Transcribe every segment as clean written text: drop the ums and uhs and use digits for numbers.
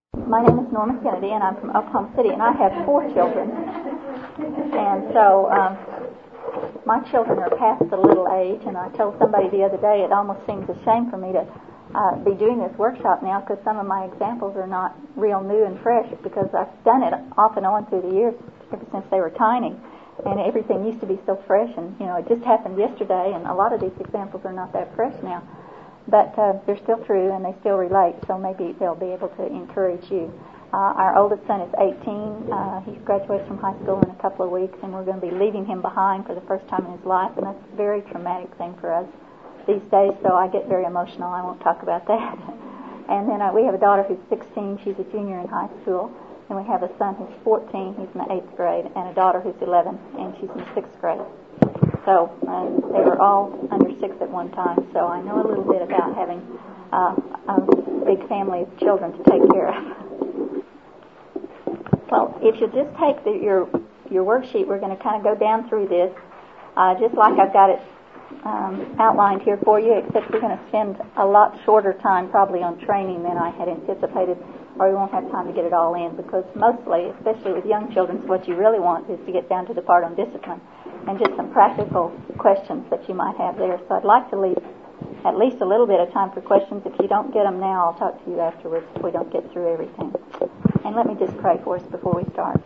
My name is Norma Kennedy, and I'm from Oklahoma City, and I have 4 children. And so my children are past the little age, and I told somebody the other day it almost seems a shame for me to be doing this workshop now because some of my examples are not real new and fresh because I've done it off and on through the years ever since they were tiny. And everything used to be so fresh, and, it just happened yesterday, and a lot of these examples are not that fresh now. But they're still true, and they still relate, so maybe they'll be able to encourage you. Our oldest son is 18. He graduates from high school in a couple of weeks, and we're going to be leaving him behind for the first time in his life, and that's a very traumatic thing for us these days, so I get very emotional. I won't talk about that. And then we have a daughter who's 16. She's a junior in high school. And we have a son who's 14. He's in the 8th grade, and a daughter who's 11, and she's in the 6th grade. So they were all under 6 at one time, so I know a little bit about having a big family of children to take care of. Well, if you'll just take your worksheet, we're going to kind of go down through this, just like I've got it outlined here for you, except we're going to spend a lot shorter time probably on training than I had anticipated, or we won't have time to get it all in, because mostly, especially with young children, what you really want is to get down to the part on discipline and just some practical questions that you might have there. So I'd like to leave at least a little bit of time for questions. If you don't get them now, I'll talk to you afterwards if we don't get through everything. And let me just pray for us before we start.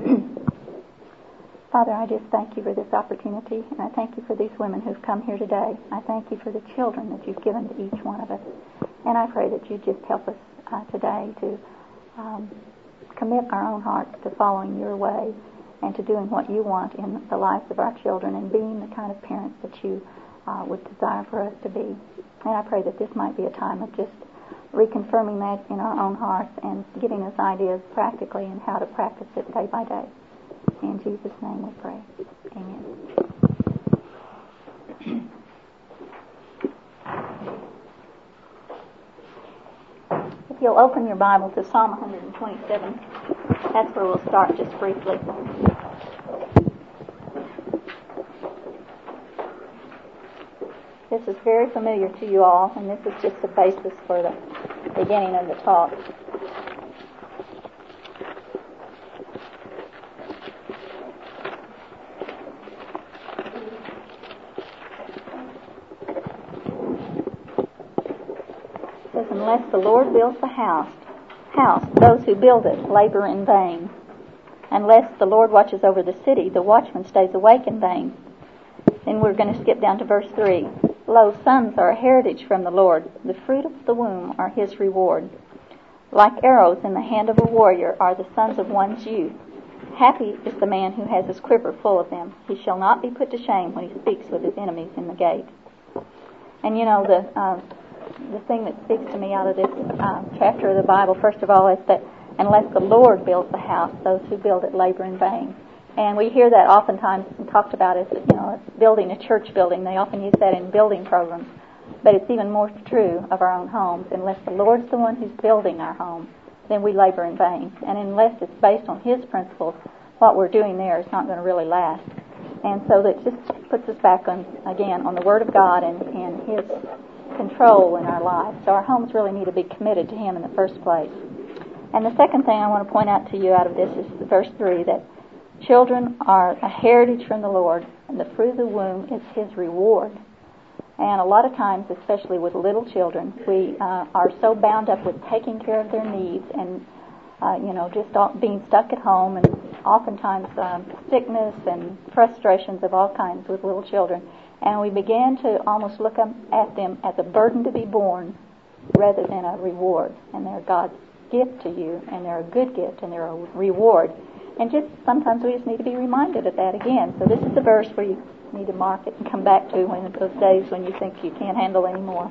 Father, I just thank you for this opportunity, and I thank you for these women who've come here today. I thank you for the children that you've given to each one of us. And I pray that you just help us today to commit our own hearts to following your way and to doing what you want in the lives of our children and being the kind of parents that you would desire for us to be. And I pray that this might be a time of just reconfirming that in our own hearts and giving us ideas practically in how to practice it day by day. In Jesus' name we pray. Amen. If you'll open your Bible to Psalm 127, that's where we'll start just briefly. This is very familiar to you all, and this is just the basis for the beginning of the talk. Unless the Lord builds the house, those who build it labor in vain. Unless the Lord watches over the city, the watchman stays awake in vain. Then we're going to skip down to verse 3. Lo, sons are a heritage from the Lord. The fruit of the womb are his reward. Like arrows in the hand of a warrior are the sons of one's youth. Happy is the man who has his quiver full of them. He shall not be put to shame when he speaks with his enemies in the gate. And the thing that speaks to me out of this chapter of the Bible, first of all, is that unless the Lord builds the house, those who build it labor in vain. And we hear that oftentimes talked about as, building a church building. They often use that in building programs. But it's even more true of our own homes. Unless the Lord's the one who's building our home, then we labor in vain. And unless it's based on his principles, what we're doing there is not going to really last. And so that just puts us back on the Word of God and his control in our lives. So our homes really need to be committed to him in the first place. And the second thing I want to point out to you out of this is verse 3, that children are a heritage from the Lord, and the fruit of the womb is his reward. And a lot of times, especially with little children, we are so bound up with taking care of their needs and just being stuck at home, and oftentimes sickness and frustrations of all kinds with little children. And we began to almost look at them as a burden to be borne rather than a reward. And they're God's gift to you, and they're a good gift, and they're a reward. And just sometimes we just need to be reminded of that again. So this is the verse where you need to mark it and come back to when those days when you think you can't handle anymore.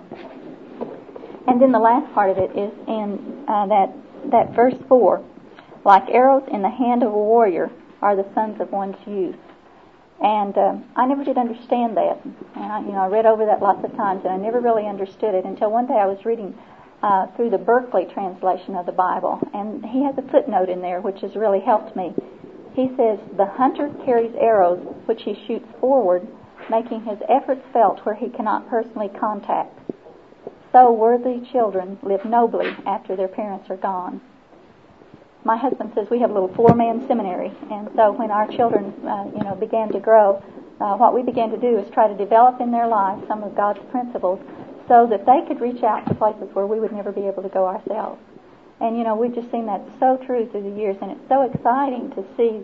And then the last part of it is in that verse 4. Like arrows in the hand of a warrior are the sons of one's youth. And I never did understand that. And I read over that lots of times, and I never really understood it until one day I was reading through the Berkeley translation of the Bible, and he has a footnote in there which has really helped me. He says, the hunter carries arrows which he shoots forward, making his efforts felt where he cannot personally contact. So worthy children live nobly after their parents are gone. my husband says we have a little 4-man seminary, and so when our children, began to grow, what we began to do is try to develop in their lives some of God's principles so that they could reach out to places where we would never be able to go ourselves. And, we've just seen that so true through the years, and it's so exciting to see,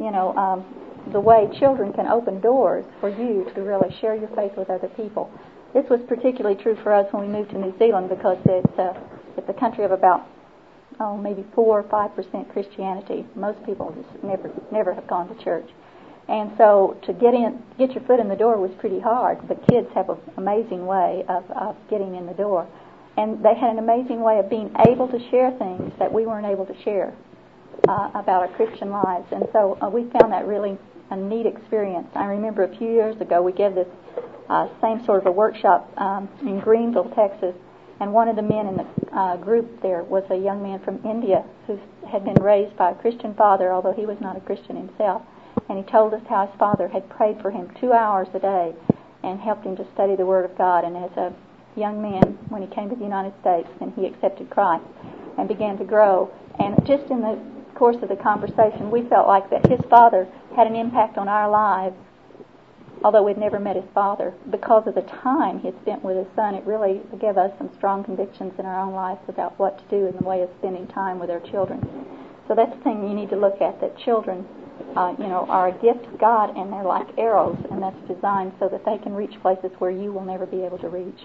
the way children can open doors for you to really share your faith with other people. This was particularly true for us when we moved to New Zealand because it's a country of about, maybe 4 or 5% Christianity. Most people just never have gone to church. And so to get your foot in the door was pretty hard, but kids have an amazing way of getting in the door. And they had an amazing way of being able to share things that we weren't able to share about our Christian lives. And so we found that really a neat experience. I remember a few years ago we gave this same sort of a workshop in Greenville, Texas, and one of the men in the group there was a young man from India who had been raised by a Christian father, although he was not a Christian himself. And he told us how his father had prayed for him 2 hours a day and helped him to study the Word of God. And as a young man, when he came to the United States, then he accepted Christ and began to grow. And just in the course of the conversation, we felt like that his father had an impact on our lives, although we'd never met his father. Because of the time he had spent with his son, it really gave us some strong convictions in our own lives about what to do in the way of spending time with our children. So that's the thing you need to look at, that children are a gift of God, and they're like arrows, and that's designed so that they can reach places where you will never be able to reach.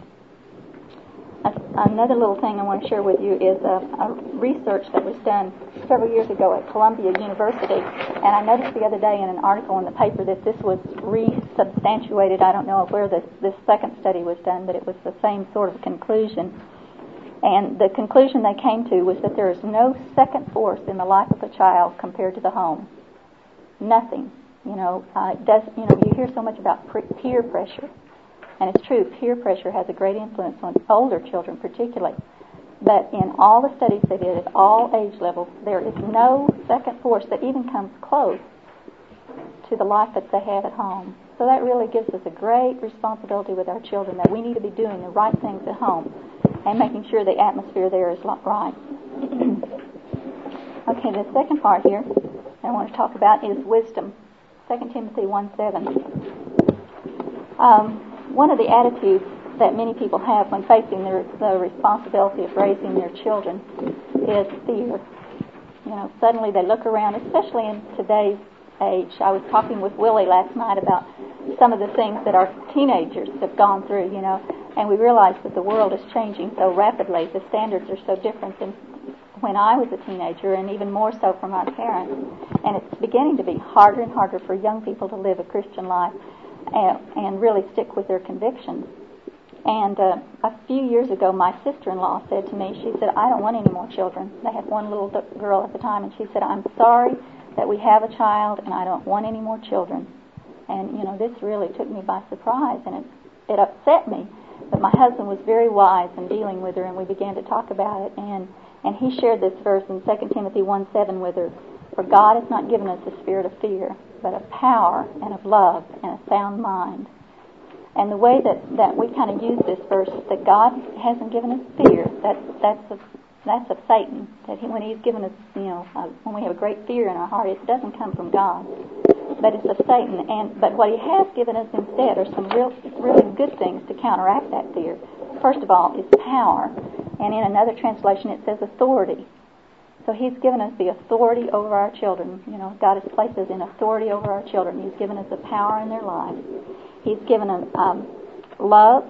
Another little thing I want to share with you is a research that was done several years ago at Columbia University, and I noticed the other day in an article in the paper that this was resubstantiated. I don't know where this second study was done, but it was the same sort of conclusion. And the conclusion they came to was that there is no second force in the life of a child compared to the home. Nothing. You hear so much about peer pressure. And it's true, peer pressure has a great influence on older children particularly. But in all the studies they did at all age levels, there is no second force that even comes close to the life that they have at home. So that really gives us a great responsibility with our children, that we need to be doing the right things at home and making sure the atmosphere there is right. Okay, the second part here I want to talk about is wisdom. 2 Timothy 1:7. One of the attitudes that many people have when facing the responsibility of raising their children is fear. Suddenly they look around, especially in today's age. I was talking with Willie last night about some of the things that our teenagers have gone through, and we realized that the world is changing so rapidly. The standards are so different than when I was a teenager, and even more so from our parents. And it's beginning to be harder and harder for young people to live a Christian life and really stick with their convictions. And a few years ago, my sister-in-law said to me, she said, I don't want any more children. They had one little girl at the time, and she said, I'm sorry that we have a child, and I don't want any more children. And, this really took me by surprise, and it upset me. But my husband was very wise in dealing with her, and we began to talk about it. And he shared this verse in 2 Timothy 1:7 with her. For God has not given us a spirit of fear, but of power and of love and a sound mind. And the way that we kind of use this verse is that God hasn't given us fear. That's of Satan. That when He's given us, when we have a great fear in our heart, it doesn't come from God, but it's of Satan. But what He has given us instead are some really good things to counteract that fear. First of all is power, and in another translation it says authority. So He's given us the authority over our children. God has placed us in authority over our children. He's given us the power in their lives. He's given them love,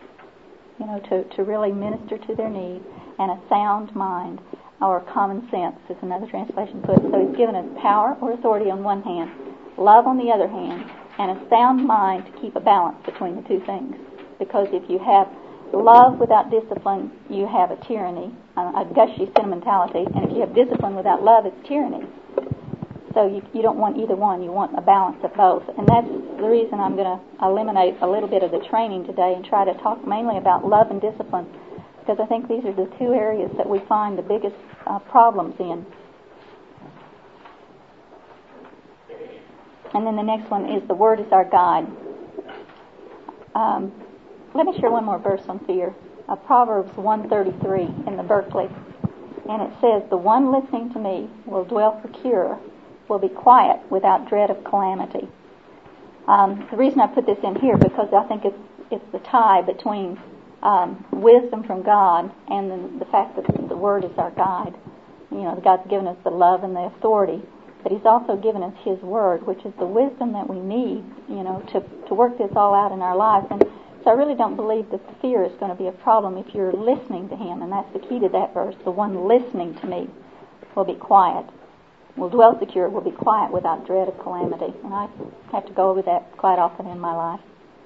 to really minister to their needs, and a sound mind, or common sense, as another translation puts it. So He's given us power or authority on one hand, love on the other hand, and a sound mind to keep a balance between the two things. Because if you have love without discipline, you have a tyranny, a gushy sentimentality, and if you have discipline without love, it's tyranny. So you don't want either one. You want a balance of both. And that's the reason I'm going to eliminate a little bit of the training today and try to talk mainly about love and discipline, because I think these are the two areas that we find the biggest problems in. And then the next one is the Word is our guide. Let me share one more verse on fear. Proverbs 1:33 in the Berkeley. And it says, the one listening to me will dwell secure, will be quiet without dread of calamity. The reason I put this in here because I think it's the tie between wisdom from God and the fact that the Word is our guide. You know, God's given us the love and the authority, but He's also given us His Word, which is the wisdom that we need, you know, to work this all out in our lives. And so I really don't believe that the fear is going to be a problem if you're listening to Him, and that's the key to that verse. The one listening to me will be quiet, will dwell secure, will be quiet without dread of calamity. And I have to go over that quite often in my life.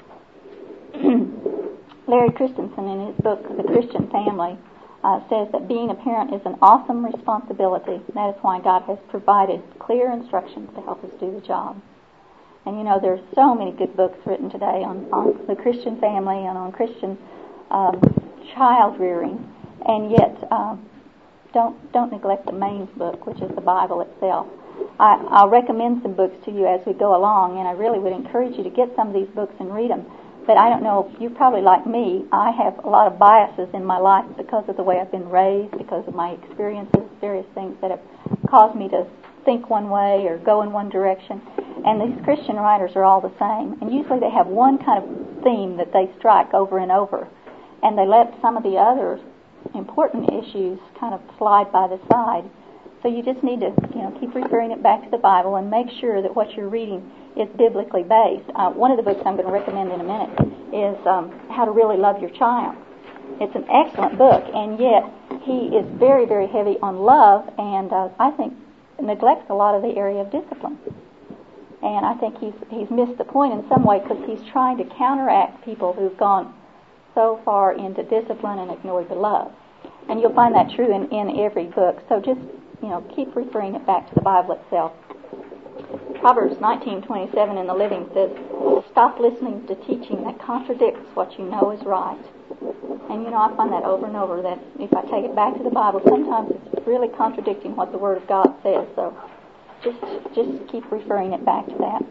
Larry Christensen, in his book, The Christian Family, says that being a parent is an awesome responsibility. That is why God has provided clear instructions to help us do the job. And you know, there's so many good books written today on the Christian family and on Christian child rearing, and yet don't neglect the main book, which is the Bible itself. I'll recommend some books to you as we go along, and I really would encourage you to get some of these books and read them. But I don't know, you're probably like me. I have a lot of biases in my life because of the way I've been raised, because of my experiences, various things that have caused me to think one way or go in one direction. And these Christian writers are all the same. And usually they have one kind of theme that they strike over and over. And they let some of the other important issues kind of slide by the side. So you just need to, keep referring it back to the Bible and make sure that what you're reading is biblically based. One of the books I'm going to recommend in a minute is How to Really Love Your Child. It's an excellent book, and yet he is very, very heavy on love, and I think neglects a lot of the area of discipline. And I think he's missed the point in some way because he's trying to counteract people who've gone so far into discipline and ignored the love. And you'll find that true in every book. So just, keep referring it back to the Bible itself. Proverbs 19:27 in the Living says, stop listening to teaching that contradicts what you know is right. And I find that over and over, that if I take it back to the Bible, sometimes it's really contradicting what the Word of God says. So just keep referring it back to that.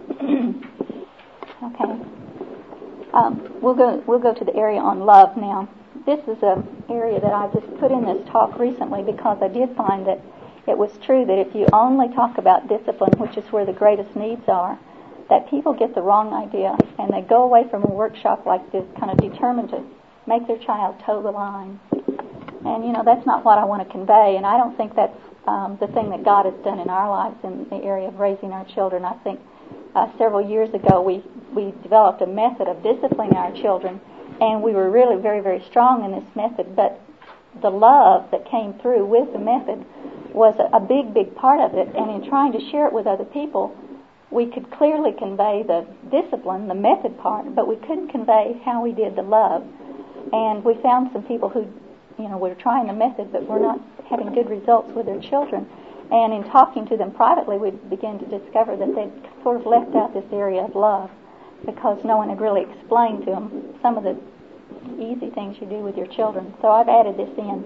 Okay. We'll go to the area on love now. This is an area that I just put in this talk recently because I did find that it was true that if you only talk about discipline, which is where the greatest needs are, that people get the wrong idea and they go away from a workshop like this kind of determined to make their child toe the line. And, that's not what I want to convey, and I don't think that's the thing that God has done in our lives in the area of raising our children. I think several years ago we developed a method of disciplining our children, and we were really very, very strong in this method, but the love that came through with the method was a big, big part of it, and in trying to share it with other people, we could clearly convey the discipline, the method part, but we couldn't convey how we did the love. And we found some people who, were trying the method, but were not having good results with their children. And in talking to them privately, we began to discover that they'd sort of left out this area of love because no one had really explained to them some of the easy things you do with your children. So I've added this in.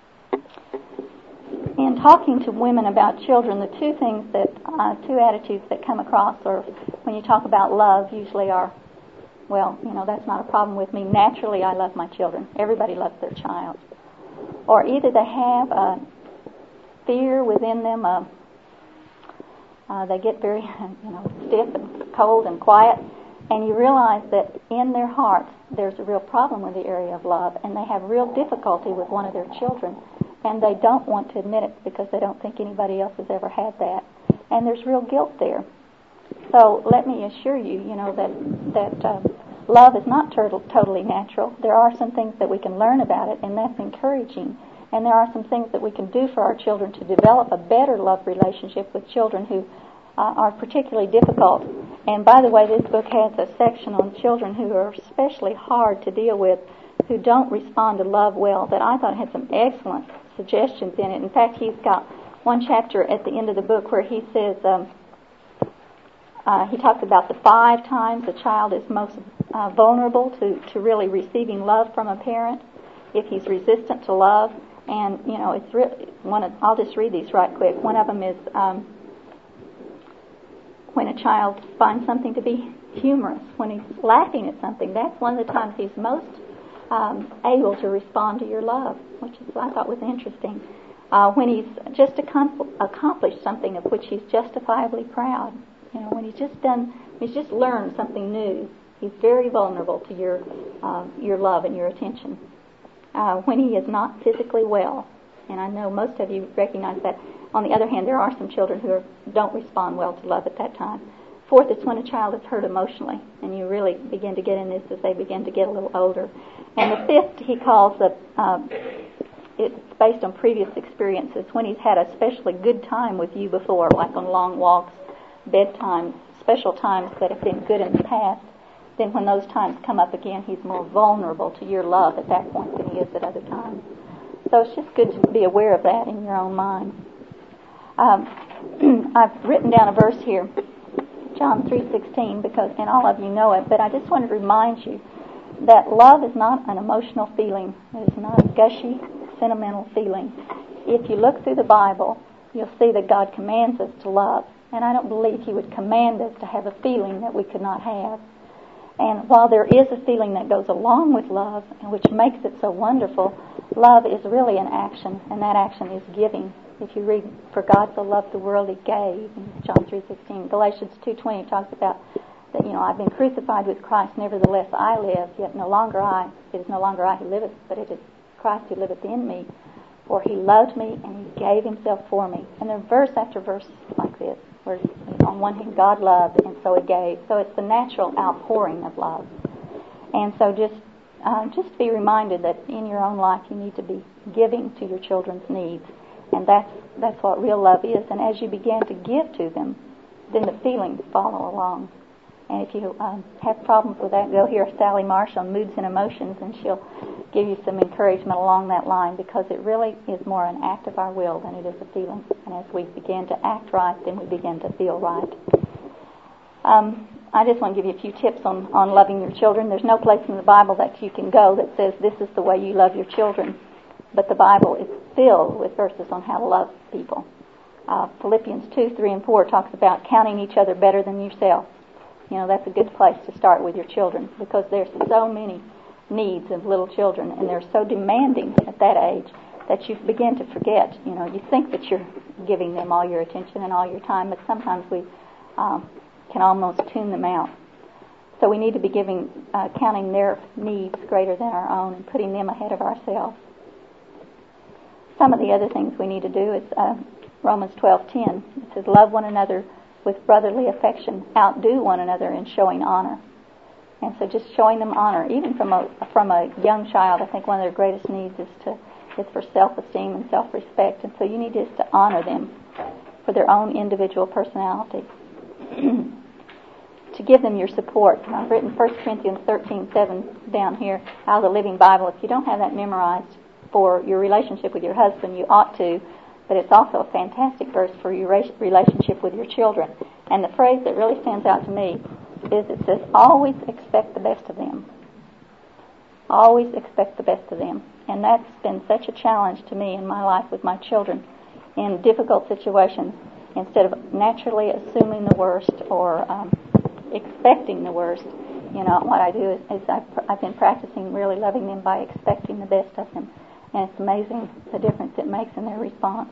In talking to women about children, the two attitudes that come across, or when you talk about love, usually are, that's not a problem with me. Naturally, I love my children. Everybody loves their child. Or either they have a fear within them, they get very, stiff and cold and quiet, and you realize that in their hearts there's a real problem with the area of love, and they have real difficulty with one of their children, and they don't want to admit it because they don't think anybody else has ever had that, and there's real guilt there. So let me assure you, that love is not totally natural. There are some things that we can learn about it, and that's encouraging. And there are some things that we can do for our children to develop a better love relationship with children who are particularly difficult. And by the way, this book has a section on children who are especially hard to deal with, who don't respond to love well, that I thought had some excellent suggestions in it. In fact, he's got one chapter at the end of the book where he says, he talks about the 5 times a child is most vulnerable to really receiving love from a parent, if he's resistant to love. And, it's really I'll just read these right quick. One of them is when a child finds something to be humorous, when he's laughing at something. That's one of the times he's most able to respond to your love, which is I thought was interesting. When he's just accomplished something of which he's justifiably proud, when he's just learned something new, he's very vulnerable to your love and your attention. When he is not physically well, and I know most of you recognize that. On the other hand, there are some children who don't respond well to love at that time. Fourth, it's when a child is hurt emotionally, and you really begin to get in this as they begin to get a little older. And the fifth, he calls it's based on previous experiences, when he's had a especially good time with you before, like on long walks, bedtimes, special times that have been good in the past. Then when those times come up again, he's more vulnerable to your love at that point than he is at other times. So it's just good to be aware of that in your own mind. I've written down a verse here, John 3:16, and all of you know it, but I just want to remind you that love is not an emotional feeling. It is not a gushy, sentimental feeling. If you look through the Bible, you'll see that God commands us to love, and I don't believe He would command us to have a feeling that we could not have. And while there is a feeling that goes along with love, and which makes it so wonderful, love is really an action, and that action is giving. If you read, "For God so loved the world, He gave," in John 3:16. Galatians 2:20 talks about that, I've been crucified with Christ, nevertheless I live, yet no longer I. It is no longer I who liveth, but it is Christ who liveth in me. For He loved me, and He gave Himself for me. And there are verse after verse like this, where on one hand God loved, and so He gave. So it's the natural outpouring of love. And so just be reminded that in your own life you need to be giving to your children's needs. And that's what real love is. And as you begin to give to them, then the feelings follow along. And if you have problems with that, go hear Sally Marsh on Moods and Emotions, and she'll give you some encouragement along that line, because it really is more an act of our will than it is a feeling. And as we begin to act right, then we begin to feel right. I just want to give you a few tips on loving your children. There's no place in the Bible that you can go that says this is the way you love your children. But the Bible is filled with verses on how to love people. Philippians 2:3-4 talks about counting each other better than yourself. That's a good place to start with your children, because there's so many needs of little children, and they're so demanding at that age that you begin to forget. You think that you're giving them all your attention and all your time, but sometimes we can almost tune them out. So we need to be counting their needs greater than our own and putting them ahead of ourselves. Some of the other things we need to do is Romans 12:10. It says, "Love one another with brotherly affection, outdo one another in showing honor." And so just showing them honor, even from a young child, I think one of their greatest needs is for self-esteem and self-respect. And so you need just to honor them for their own individual personality. To give them your support. And I've written 1 Corinthians 13:7 down here out of the Living Bible. If you don't have that memorized for your relationship with your husband, you ought to. But it's also a fantastic verse for your relationship with your children. And the phrase that really stands out to me is it says, "Always expect the best of them." Always expect the best of them. And that's been such a challenge to me in my life with my children in difficult situations. Instead of naturally assuming the worst or expecting the worst, what I do is I've been practicing really loving them by expecting the best of them. And it's amazing the difference it makes in their response.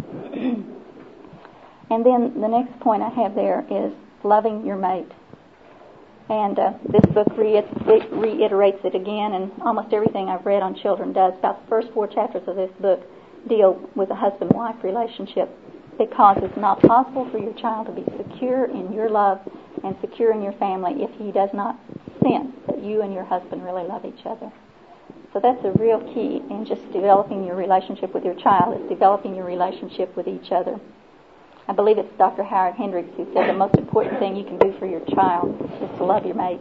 And then the next point I have there is loving your mate. And this book reiterates it again, and almost everything I've read on children does. About the first 4 chapters of this book deal with a husband-wife relationship, because it's not possible for your child to be secure in your love and secure in your family if he does not sense that you and your husband really love each other. So that's a real key in just developing your relationship with your child, is developing your relationship with each other. I believe it's Dr. Howard Hendricks who said the most important thing you can do for your child is to love your mate.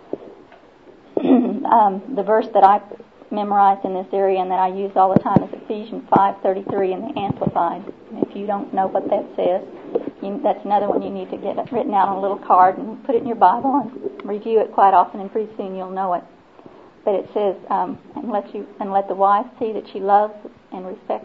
The verse that I memorized in this area and that I use all the time is Ephesians 5:33 in the Amplified. And if you don't know what that says, that's another one you need to get written out on a little card and put it in your Bible and review it quite often, and pretty soon you'll know it. But it says, and let the wife see that she loves and respects.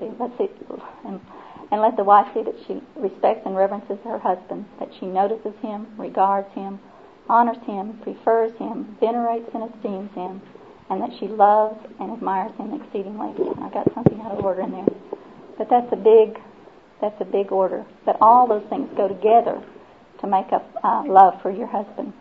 And let the wife see that she respects and reverences her husband, that she notices him, regards him, honors him, prefers him, venerates and esteems him, and that she loves and admires him exceedingly. I got something out of order in there. But that's a big order. That all those things go together to make up love for your husband.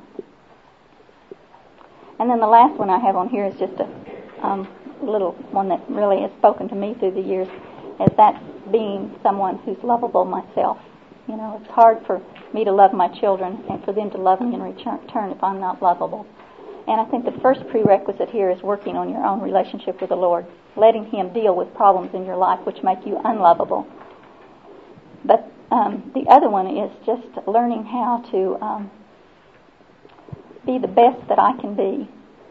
And then the last one I have on here is just a little one that really has spoken to me through the years, is that being someone who's lovable myself. You know, it's hard for me to love my children and for them to love me in return if I'm not lovable. And I think the first prerequisite here is working on your own relationship with the Lord, letting Him deal with problems in your life which make you unlovable. But the other one is just learning how to be the best that I can be.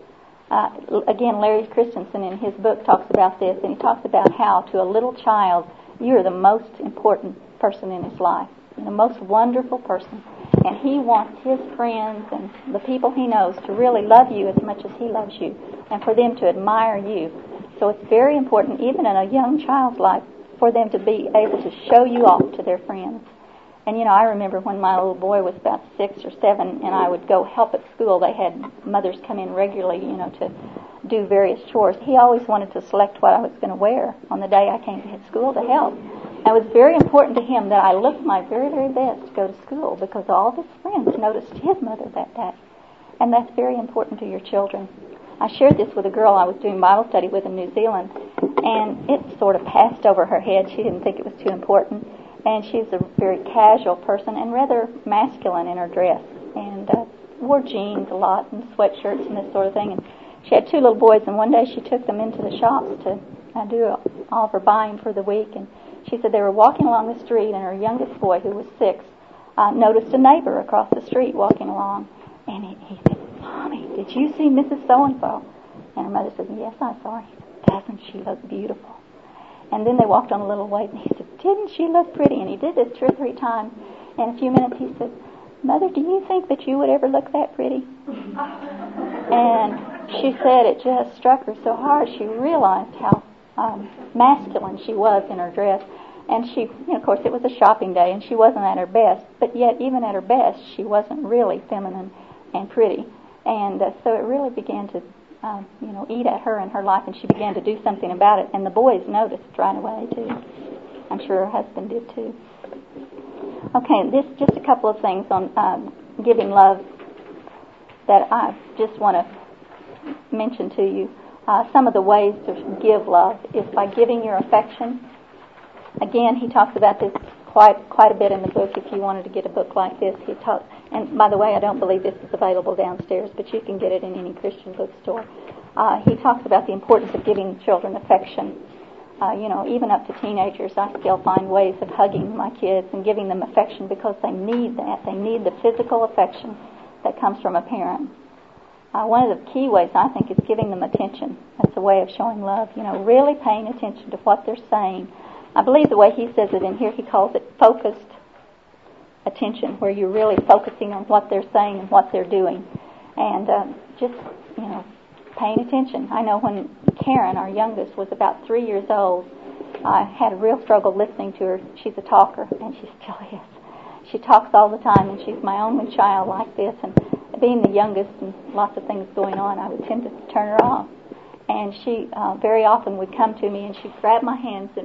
Again, Larry Christensen in his book talks about this, and he talks about how to a little child, you're the most important person in his life, the most wonderful person. And he wants his friends and the people he knows to really love you as much as he loves you, and for them to admire you. So it's very important, even in a young child's life, for them to be able to show you off to their friends. And you know, I remember when my little boy was about 6 or 7, and I would go help at school. They had mothers come in regularly, you know, to do various chores. He always wanted to select what I was going to wear on the day I came to school to help. And it was very important to him that I looked my very, very best to go to school, because all of his friends noticed his mother that day. And that's very important to your children. I shared this with a girl I was doing Bible study with in New Zealand, and it sort of passed over her head. She didn't think it was too important. And she's a very casual person and rather masculine in her dress, and wore jeans a lot and sweatshirts and this sort of thing. And she had 2 little boys, and one day she took them into the shops to do all of her buying for the week. And she said they were walking along the street, and her youngest boy, who was 6, noticed a neighbor across the street walking along. And he said, "Mommy, did you see Mrs. So-and-so?" And her mother said, "Yes, I saw her." He said, "Doesn't she look beautiful?" And then they walked on a little way, and he said, "Didn't she look pretty?" And he did this 2 or 3 times. In a few minutes, he said, "Mother, do you think that you would ever look that pretty?" And she said it just struck her so hard. She realized how masculine she was in her dress. And she, you know, of course, it was a shopping day, and she wasn't at her best. But yet, even at her best, she wasn't really feminine and pretty. And so it really began to eat at her in her life, and she began to do something about it. And the boys noticed right away, too. I'm sure her husband did, too. Okay, this just a couple of things on giving love that I just want to mention to you. Some of the ways to give love is by giving your affection. Again, he talks about this quite a bit in the book. If you wanted to get a book like this, he talks. And by the way, I don't believe this is available downstairs, but you can get it in any Christian bookstore. He talks about the importance of giving children affection. Even up to teenagers, I still find ways of hugging my kids and giving them affection, because they need that. They need the physical affection that comes from a parent. One of the key ways, I think, is giving them attention. That's a way of showing love. Really paying attention to what they're saying. I believe the way he says it in here, he calls it focused attention, where you're really focusing on what they're saying and what they're doing. And just paying attention. I know when Karen, our youngest, was about 3 years old, I had a real struggle listening to her. She's a talker, and she still is. She talks all the time, and she's my only child like this. And being the youngest and lots of things going on, I would tend to turn her off. And she very often would come to me, and she'd grab my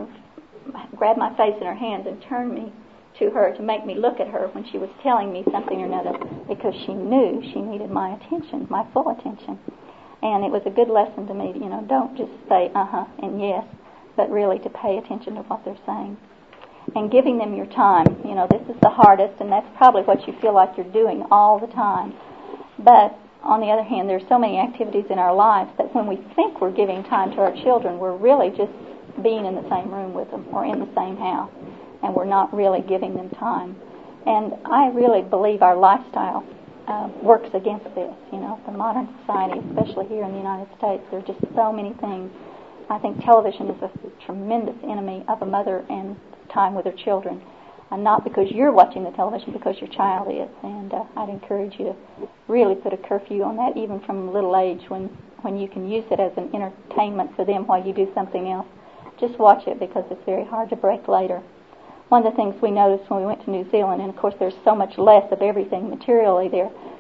face in her hands and turn me to her to make me look at her when she was telling me something or another, because she knew she needed my attention, my full attention. And it was a good lesson to me, don't just say uh-huh and yes, but really to pay attention to what they're saying. And giving them your time. This is the hardest, and that's probably what you feel like you're doing all the time. But on the other hand, there's so many activities in our lives that when we think we're giving time to our children, we're really just being in the same room with them or in the same house, and we're not really giving them time. And I really believe our lifestyle works against this. The modern society, especially here in the United States, there are just so many things. I think television is a tremendous enemy of a mother and time with her children. And not because you're watching the television, because your child is. And I'd encourage you to really put a curfew on that, even from a little age, when you can use it as an entertainment for them while you do something else. Just watch it, because it's very hard to break later. One of the things we noticed when we went to New Zealand, and of course there's so much less of everything materially there,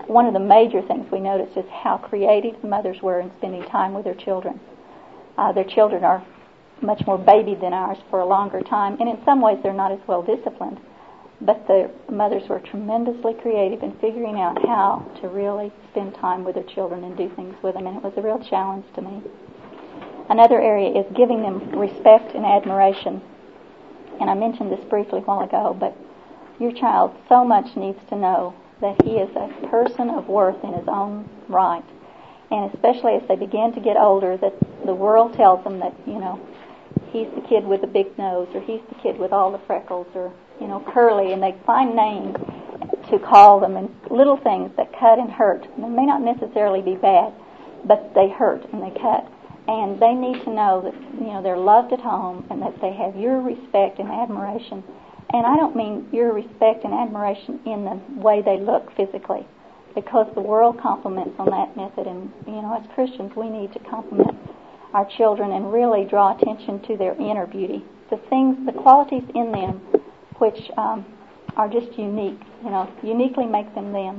one of the major things we noticed is how creative the mothers were in spending time with their children. Their children are much more babied than ours for a longer time, and in some ways they're not as well disciplined. But the mothers were tremendously creative in figuring out how to really spend time with their children and do things with them, and it was a real challenge to me. Another area is giving them respect and admiration. And I mentioned this briefly a while ago, but your child so much needs to know that he is a person of worth in his own right. And especially as they begin to get older, that the world tells them that, he's the kid with the big nose, or he's the kid with all the freckles, or, curly, and they find names to call them, and little things that cut and hurt. They may not necessarily be bad, but they hurt and they cut. And they need to know that, they're loved at home and that they have your respect and admiration. And I don't mean your respect and admiration in the way they look physically, because the world compliments on that method. And, as Christians, we need to compliment our children and really draw attention to their inner beauty. The qualities in them which are just unique, uniquely make them them.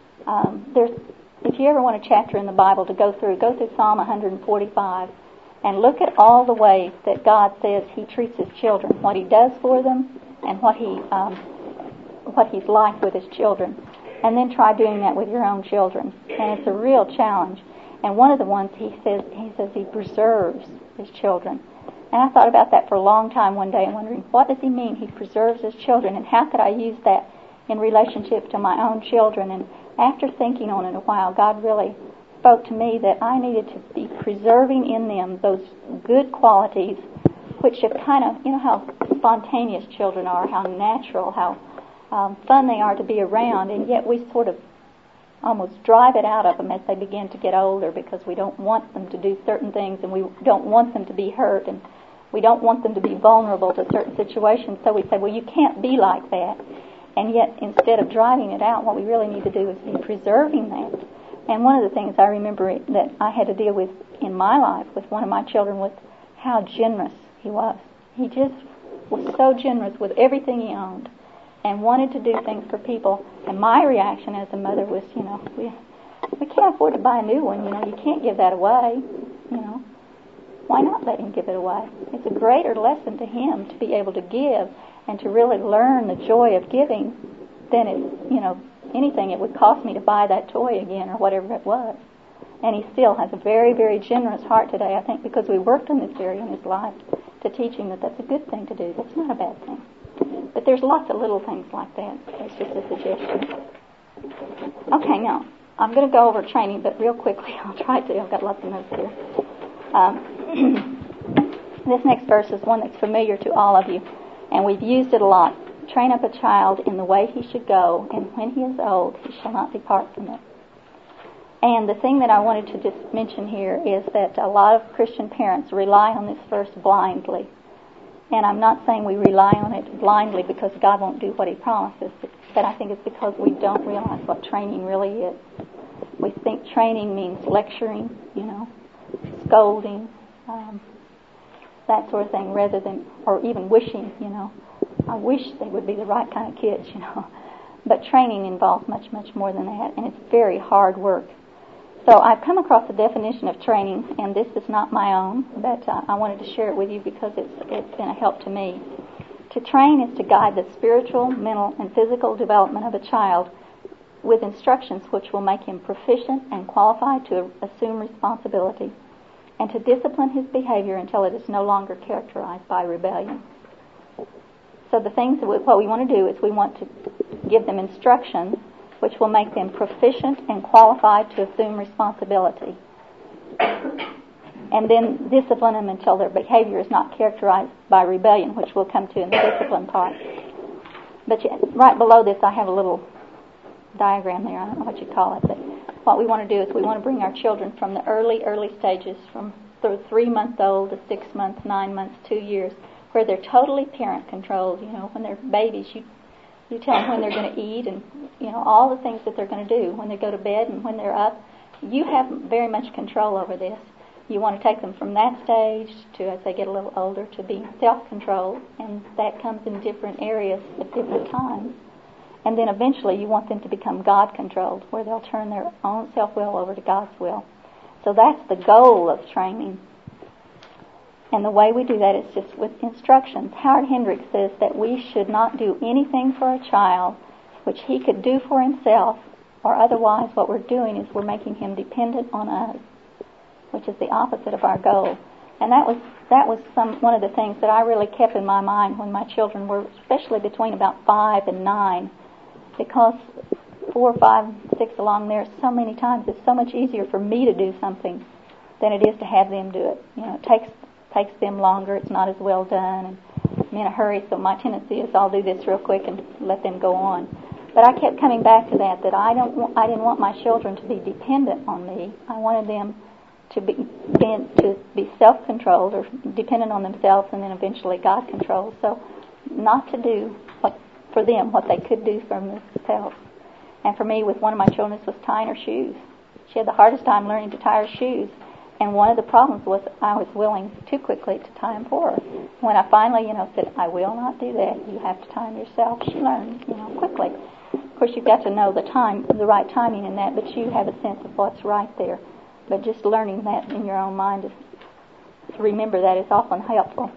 If you ever want a chapter in the Bible to go through Psalm 145 and look at all the ways that God says He treats His children, what He does for them, and what He's like with His children, and then try doing that with your own children. And it's a real challenge. And one of the ones He says He preserves His children. And I thought about that for a long time one day, and wondering, what does He mean He preserves His children, and how could I use that in relationship to my own children? And after thinking on it a while, God really spoke to me that I needed to be preserving in them those good qualities, which are kind of, how spontaneous children are, how natural, how fun they are to be around, and yet we sort of almost drive it out of them as they begin to get older, because we don't want them to do certain things, and we don't want them to be hurt, and we don't want them to be vulnerable to certain situations. So we say, well, you can't be like that. And yet, instead of driving it out, what we really need to do is be preserving that. And one of the things I remember that I had to deal with in my life with one of my children was how generous he was. He just was so generous with everything he owned and wanted to do things for people. And my reaction as a mother was, we can't afford to buy a new one. You can't give that away. Why not let him give it away? It's a greater lesson to him to be able to give and to really learn the joy of giving than anything it would cost me to buy that toy again or whatever it was. And he still has a very, very generous heart today, I think, because we worked on this area in his life to teach him that that's a good thing to do. That's not a bad thing. But there's lots of little things like that. That's just a suggestion. Okay, now, I'm going to go over training, but real quickly, I'll try to. I've got lots of notes here. This next verse is one that's familiar to all of you, and we've used it a lot. Train up a child in the way he should go, and when he is old, he shall not depart from it. And the thing that I wanted to just mention here is that a lot of Christian parents rely on this verse blindly. And I'm not saying we rely on it blindly because God won't do what He promises, but I think it's because we don't realize what training really is. We think training means lecturing, scolding, that sort of thing, rather than, or even wishing, I wish they would be the right kind of kids, But training involves much, much more than that, and it's very hard work. So I've come across a definition of training, and this is not my own, but I wanted to share it with you because it's been a help to me. To train is to guide the spiritual, mental, and physical development of a child with instructions which will make him proficient and qualified to assume responsibility, and to discipline his behavior until it is no longer characterized by rebellion. So the things, what we want to do is we want to give them instructions which will make them proficient and qualified to assume responsibility. And then discipline them until their behavior is not characterized by rebellion, which we'll come to in the discipline part. But right below this I have a little diagram there. I don't know what you call it, but what we want to do is we want to bring our children from the early stages, from 3-month-old to 6 months, 9 months, 2 years, where they're totally parent controlled. When they're babies, you tell them when they're going to eat and, all the things that they're going to do. When they go to bed and when they're up, you have very much control over this. You want to take them from that stage to, as they get a little older, to being self-controlled, and that comes in different areas at different times. And then eventually you want them to become God-controlled, where they'll turn their own self-will over to God's will. So that's the goal of training. And the way we do that is just with instructions. Howard Hendricks says that we should not do anything for a child which he could do for himself, or otherwise what we're doing is we're making him dependent on us, which is the opposite of our goal. And that was one of the things that I really kept in my mind when my children were, especially between about 5 and 9, because 4, 5, 6 along there, so many times it's so much easier for me to do something than it is to have them do it. You know, it takes them longer. It's not as well done, and I'm in a hurry, so my tendency is I'll do this real quick and let them go on. But I kept coming back to that I didn't want my children to be dependent on me. I wanted them to be self-controlled or dependent on themselves, and then eventually God-controlled. So not to do for them what they could do for themselves. And for me, with one of my children, this was tying her shoes. She had the hardest time learning to tie her shoes. And one of the problems was I was willing too quickly to tie them for her. When I finally, said, I will not do that. You have to tie them yourself. She learned, quickly. Of course, you've got to know the right timing in that, but you have a sense of what's right there. But just learning that in your own mind to remember that is often helpful.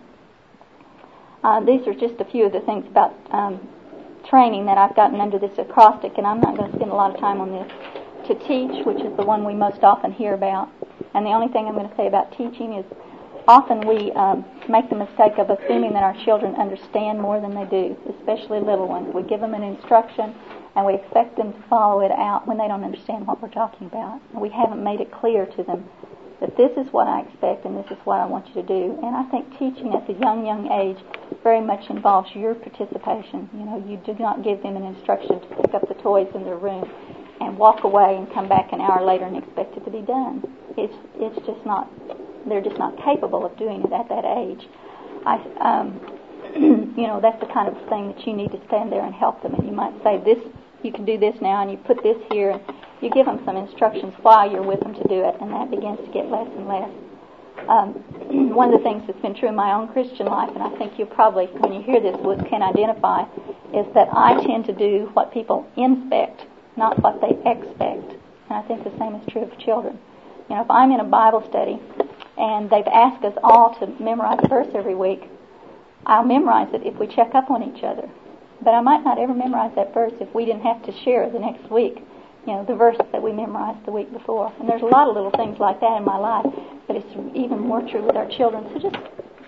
These are just a few of the things about training that I've gotten under this acrostic, and I'm not going to spend a lot of time on this. To teach, which is the one we most often hear about. And the only thing I'm going to say about teaching is often we make the mistake of assuming that our children understand more than they do, especially little ones. We give them an instruction and we expect them to follow it out when they don't understand what we're talking about. We haven't made it clear to them that this is what I expect and this is what I want you to do. And I think teaching at the young age very much involves your participation. You do not give them an instruction to pick up the toys in their room and walk away and come back an hour later and expect it to be done. It's just not, they're just not capable of doing it at that age. That's the kind of thing that you need to stand there and help them. And you might say, you can do this now, and you put this here, and you give them some instructions while you're with them to do it, and that begins to get less and less. One of the things that's been true in my own Christian life, and I think you probably, when you hear this, can identify, is that I tend to do what people inspect, not what they expect. And I think the same is true of children. If I'm in a Bible study and they've asked us all to memorize a verse every week, I'll memorize it if we check up on each other. But I might not ever memorize that verse if we didn't have to share the next week, the verse that we memorized the week before. And there's a lot of little things like that in my life, but it's even more true with our children. So just,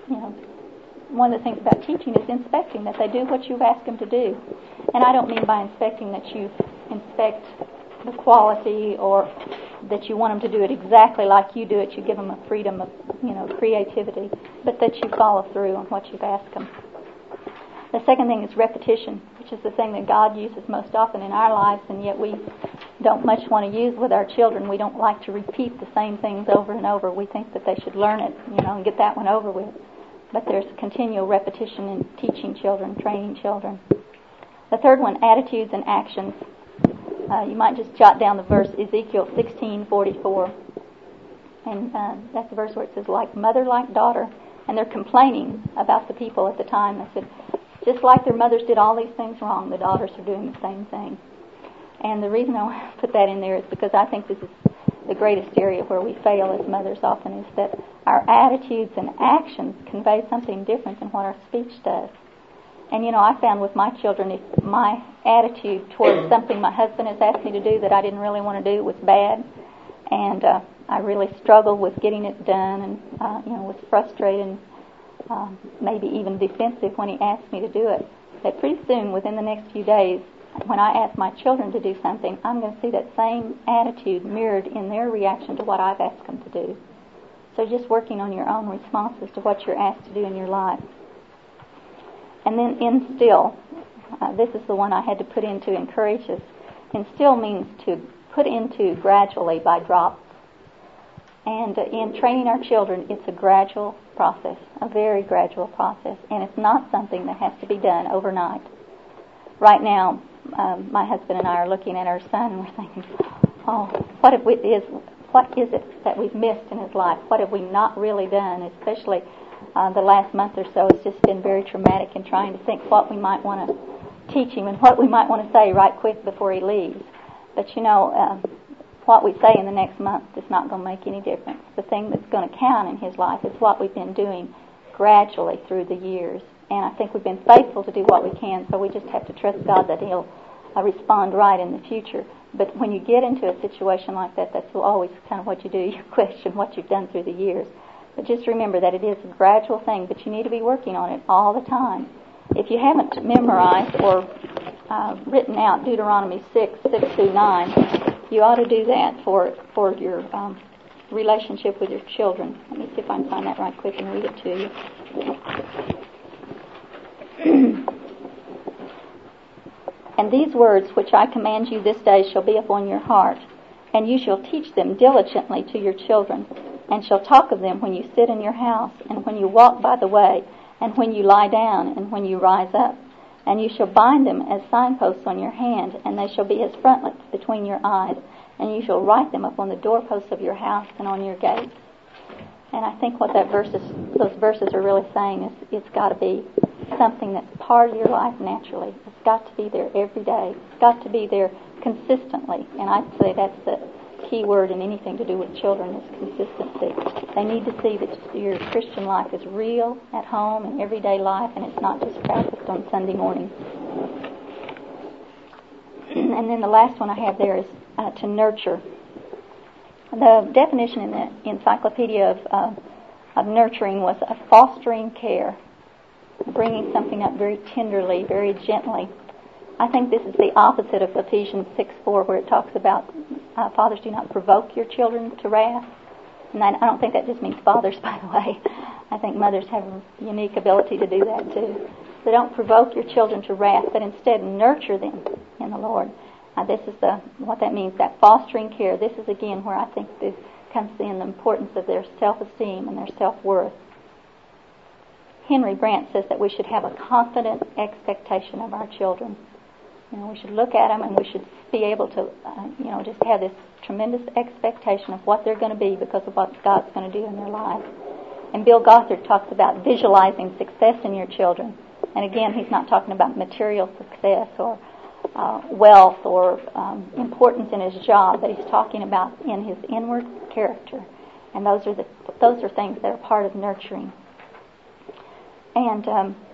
one of the things about teaching is inspecting, that they do what you've asked them to do. And I don't mean by inspecting that you inspect the quality or that you want them to do it exactly like you do it. You give them a freedom of, creativity, but that you follow through on what you've asked them. The second thing is repetition, which is the thing that God uses most often in our lives, and yet we don't much want to use with our children. We don't like to repeat the same things over and over. We think that they should learn it, and get that one over with. But there's continual repetition in teaching children, training children. The third one, attitudes and actions. You might just jot down the verse, Ezekiel 16:44. And that's the verse where it says, like mother, like daughter. And they're complaining about the people at the time. They said, just like their mothers did all these things wrong, the daughters are doing the same thing. And the reason I put that in there is because I think this is the greatest area where we fail as mothers often, is that our attitudes and actions convey something different than what our speech does. And I found with my children, if my attitude towards something my husband has asked me to do that I didn't really want to do was bad, and I really struggled with getting it done, and was frustrated and maybe even defensive when he asked me to do it, that pretty soon, within the next few days, when I ask my children to do something, I'm going to see that same attitude mirrored in their reaction to what I've asked them to do. So just working on your own responses to what you're asked to do in your life. And then instill. This is the one I had to put in to encourage us. Instill means to put into gradually by drops. And in training our children, it's a gradual process, a very gradual process. And it's not something that has to be done overnight. Right now, my husband and I are looking at our son and we're thinking, what is it that we've missed in his life? What have we not really done, especially the last month or so? It's just been very traumatic in trying to think what we might want to teach him and what we might want to say right quick before he leaves. But what we say in the next month is not going to make any difference. The thing that's going to count in his life is what we've been doing gradually through the years. And I think we've been faithful to do what we can, so we just have to trust God that He'll respond right in the future. But when you get into a situation like that, that's always kind of what you do. You question what you've done through the years. But just remember that it is a gradual thing, but you need to be working on it all the time. If you haven't memorized or written out Deuteronomy 6:6-9, you ought to do that for your relationship with your children. Let me see if I can find that right quick and read it to you. And these words which I command you this day shall be upon your heart, and you shall teach them diligently to your children, and shall talk of them when you sit in your house, and when you walk by the way, and when you lie down, and when you rise up. And you shall bind them as signposts on your hand, and they shall be as frontlets between your eyes, and you shall write them upon the doorposts of your house and on your gates. And I think what those verses are really saying is it's got to be something that's part of your life naturally. It's got to be there every day. It's got to be there consistently. And I'd say that's the key word in anything to do with children is consistency. They need to see that your Christian life is real at home and everyday life, and it's not just practiced on Sunday morning. And then the last one I have there is to nurture. The definition in the Encyclopedia of nurturing was a fostering care, bringing something up very tenderly, very gently. I think this is the opposite of Ephesians 6:4, where it talks about fathers do not provoke your children to wrath. And I don't think that just means fathers, by the way. I think mothers have a unique ability to do that too. So don't provoke your children to wrath, but instead nurture them in the Lord. This is what that means, that fostering care. This is again where I think this comes in the importance of their self-esteem and their self-worth. Henry Brandt says that we should have a confident expectation of our children. We should look at them and we should be able to, just have this tremendous expectation of what they're going to be because of what God's going to do in their lives. And Bill Gothard talks about visualizing success in your children. And again, he's not talking about material success or wealth or importance in his job, but he's talking about in his inward character. And those are things that are part of nurturing. And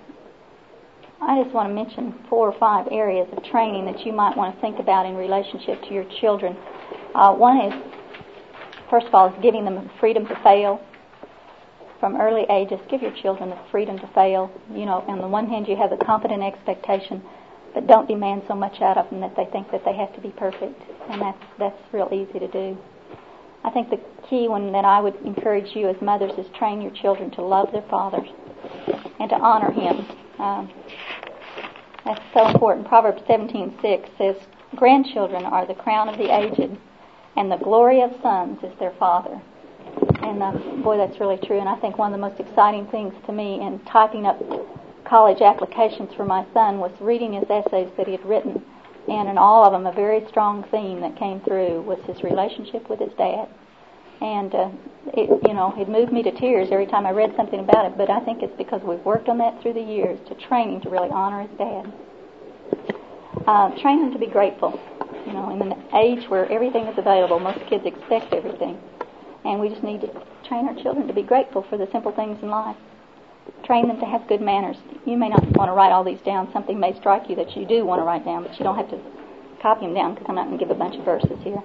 I just want to mention 4 or 5 areas of training that you might want to think about in relationship to your children. One is, first of all, is giving them the freedom to fail. From early ages, give your children the freedom to fail. On the one hand, you have the confident expectation, but don't demand so much out of them that they think that they have to be perfect. And that's real easy to do. I think the key one that I would encourage you as mothers is train your children to love their fathers and to honor him. That's so important. Proverbs 17:6 says, grandchildren are the crown of the aged, and the glory of sons is their father. And boy, that's really true. And I think one of the most exciting things to me in typing up college applications for my son was reading his essays that he had written. And in all of them, a very strong theme that came through was his relationship with his dad. And it moved me to tears every time I read something about it. But I think it's because we've worked on that through the years to train him to really honor his dad. Train him to be grateful. In an age where everything is available, most kids expect everything. And we just need to train our children to be grateful for the simple things in life. Train them to have good manners. You may not want to write all these down. Something may strike you that you do want to write down, but you don't have to copy them down because I'm not going to give a bunch of verses here.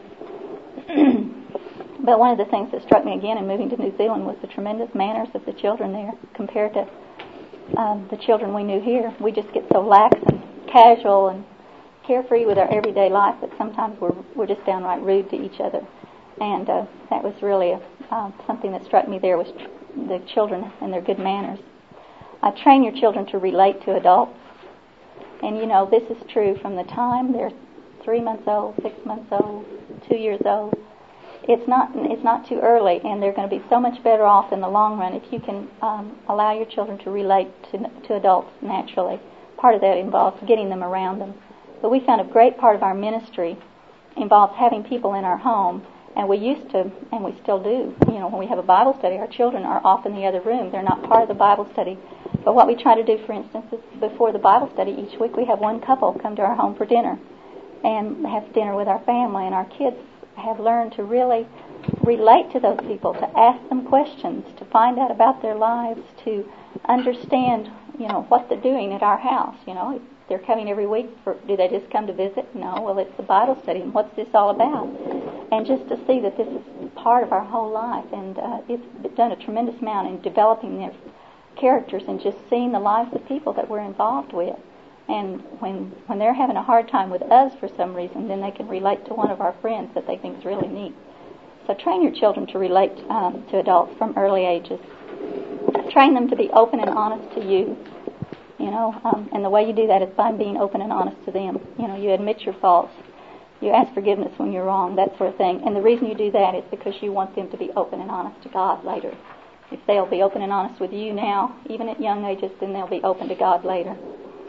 But one of the things that struck me again in moving to New Zealand was the tremendous manners of the children there compared to the children we knew here. We just get so lax and casual and carefree with our everyday life that sometimes we're just downright rude to each other. And that was really something that struck me there was the children and their good manners. Train your children to relate to adults. And this is true from the time they're 3 months old, 6 months old, 2 years old. It's not too early, and they're going to be so much better off in the long run if you can allow your children to relate to adults naturally. Part of that involves getting them around them. But we found a great part of our ministry involves having people in our home And we used to, and we still do, when we have a Bible study, our children are off in the other room. They're not part of the Bible study. But what we try to do, for instance, is before the Bible study each week, we have one couple come to our home for dinner and have dinner with our family. And our kids have learned to really relate to those people, to ask them questions, to find out about their lives, to understand, what they're doing at our house. If they're coming every week, do they just come to visit? No. Well, it's the Bible study, and what's this all about? And just to see that this is part of our whole life, and it's done a tremendous amount in developing their characters and just seeing the lives of people that we're involved with. And when they're having a hard time with us for some reason, then they can relate to one of our friends that they think is really neat. So train your children to relate to adults from early ages. Train them to be open and honest to you. And the way you do that is by being open and honest to them. You admit your faults. You ask forgiveness when you're wrong, that sort of thing. And the reason you do that is because you want them to be open and honest to God later. If they'll be open and honest with you now, even at young ages, then they'll be open to God later.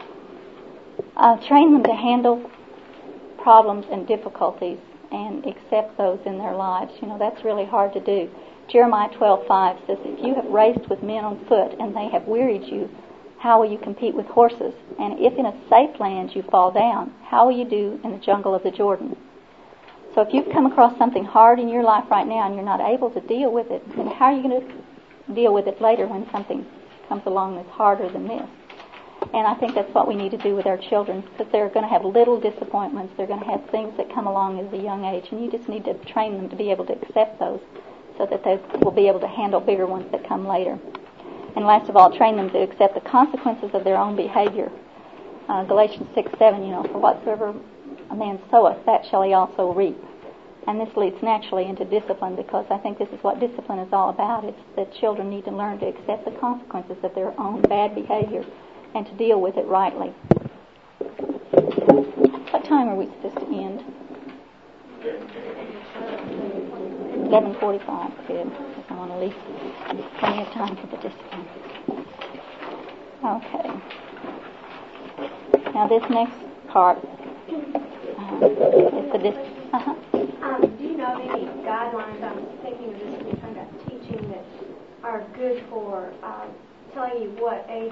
Train them to handle problems and difficulties and accept those in their lives. That's really hard to do. Jeremiah 12:5 says, if you have raced with men on foot and they have wearied you, how will you compete with horses? And if in a safe land you fall down, how will you do in the jungle of the Jordan? So if you've come across something hard in your life right now and you're not able to deal with it, then how are you going to deal with it later when something comes along that's harder than this? And I think that's what we need to do with our children, because they're going to have little disappointments. They're going to have things that come along at a young age, and you just need to train them to be able to accept those so that they will be able to handle bigger ones that come later. And last of all, train them to accept the consequences of their own behavior. Galatians 6:7, for whatsoever a man soweth, that shall he also reap. And this leads naturally into discipline, because I think this is what discipline is all about. It's that children need to learn to accept the consequences of their own bad behavior and to deal with it rightly. What time are we supposed to end? 11:45. Good. Because I want to leave plenty of time for the discipline. Okay. Now this next part is the discipline. Do you know of any guidelines? I'm thinking of this when you're talking about teaching that are good for telling you what age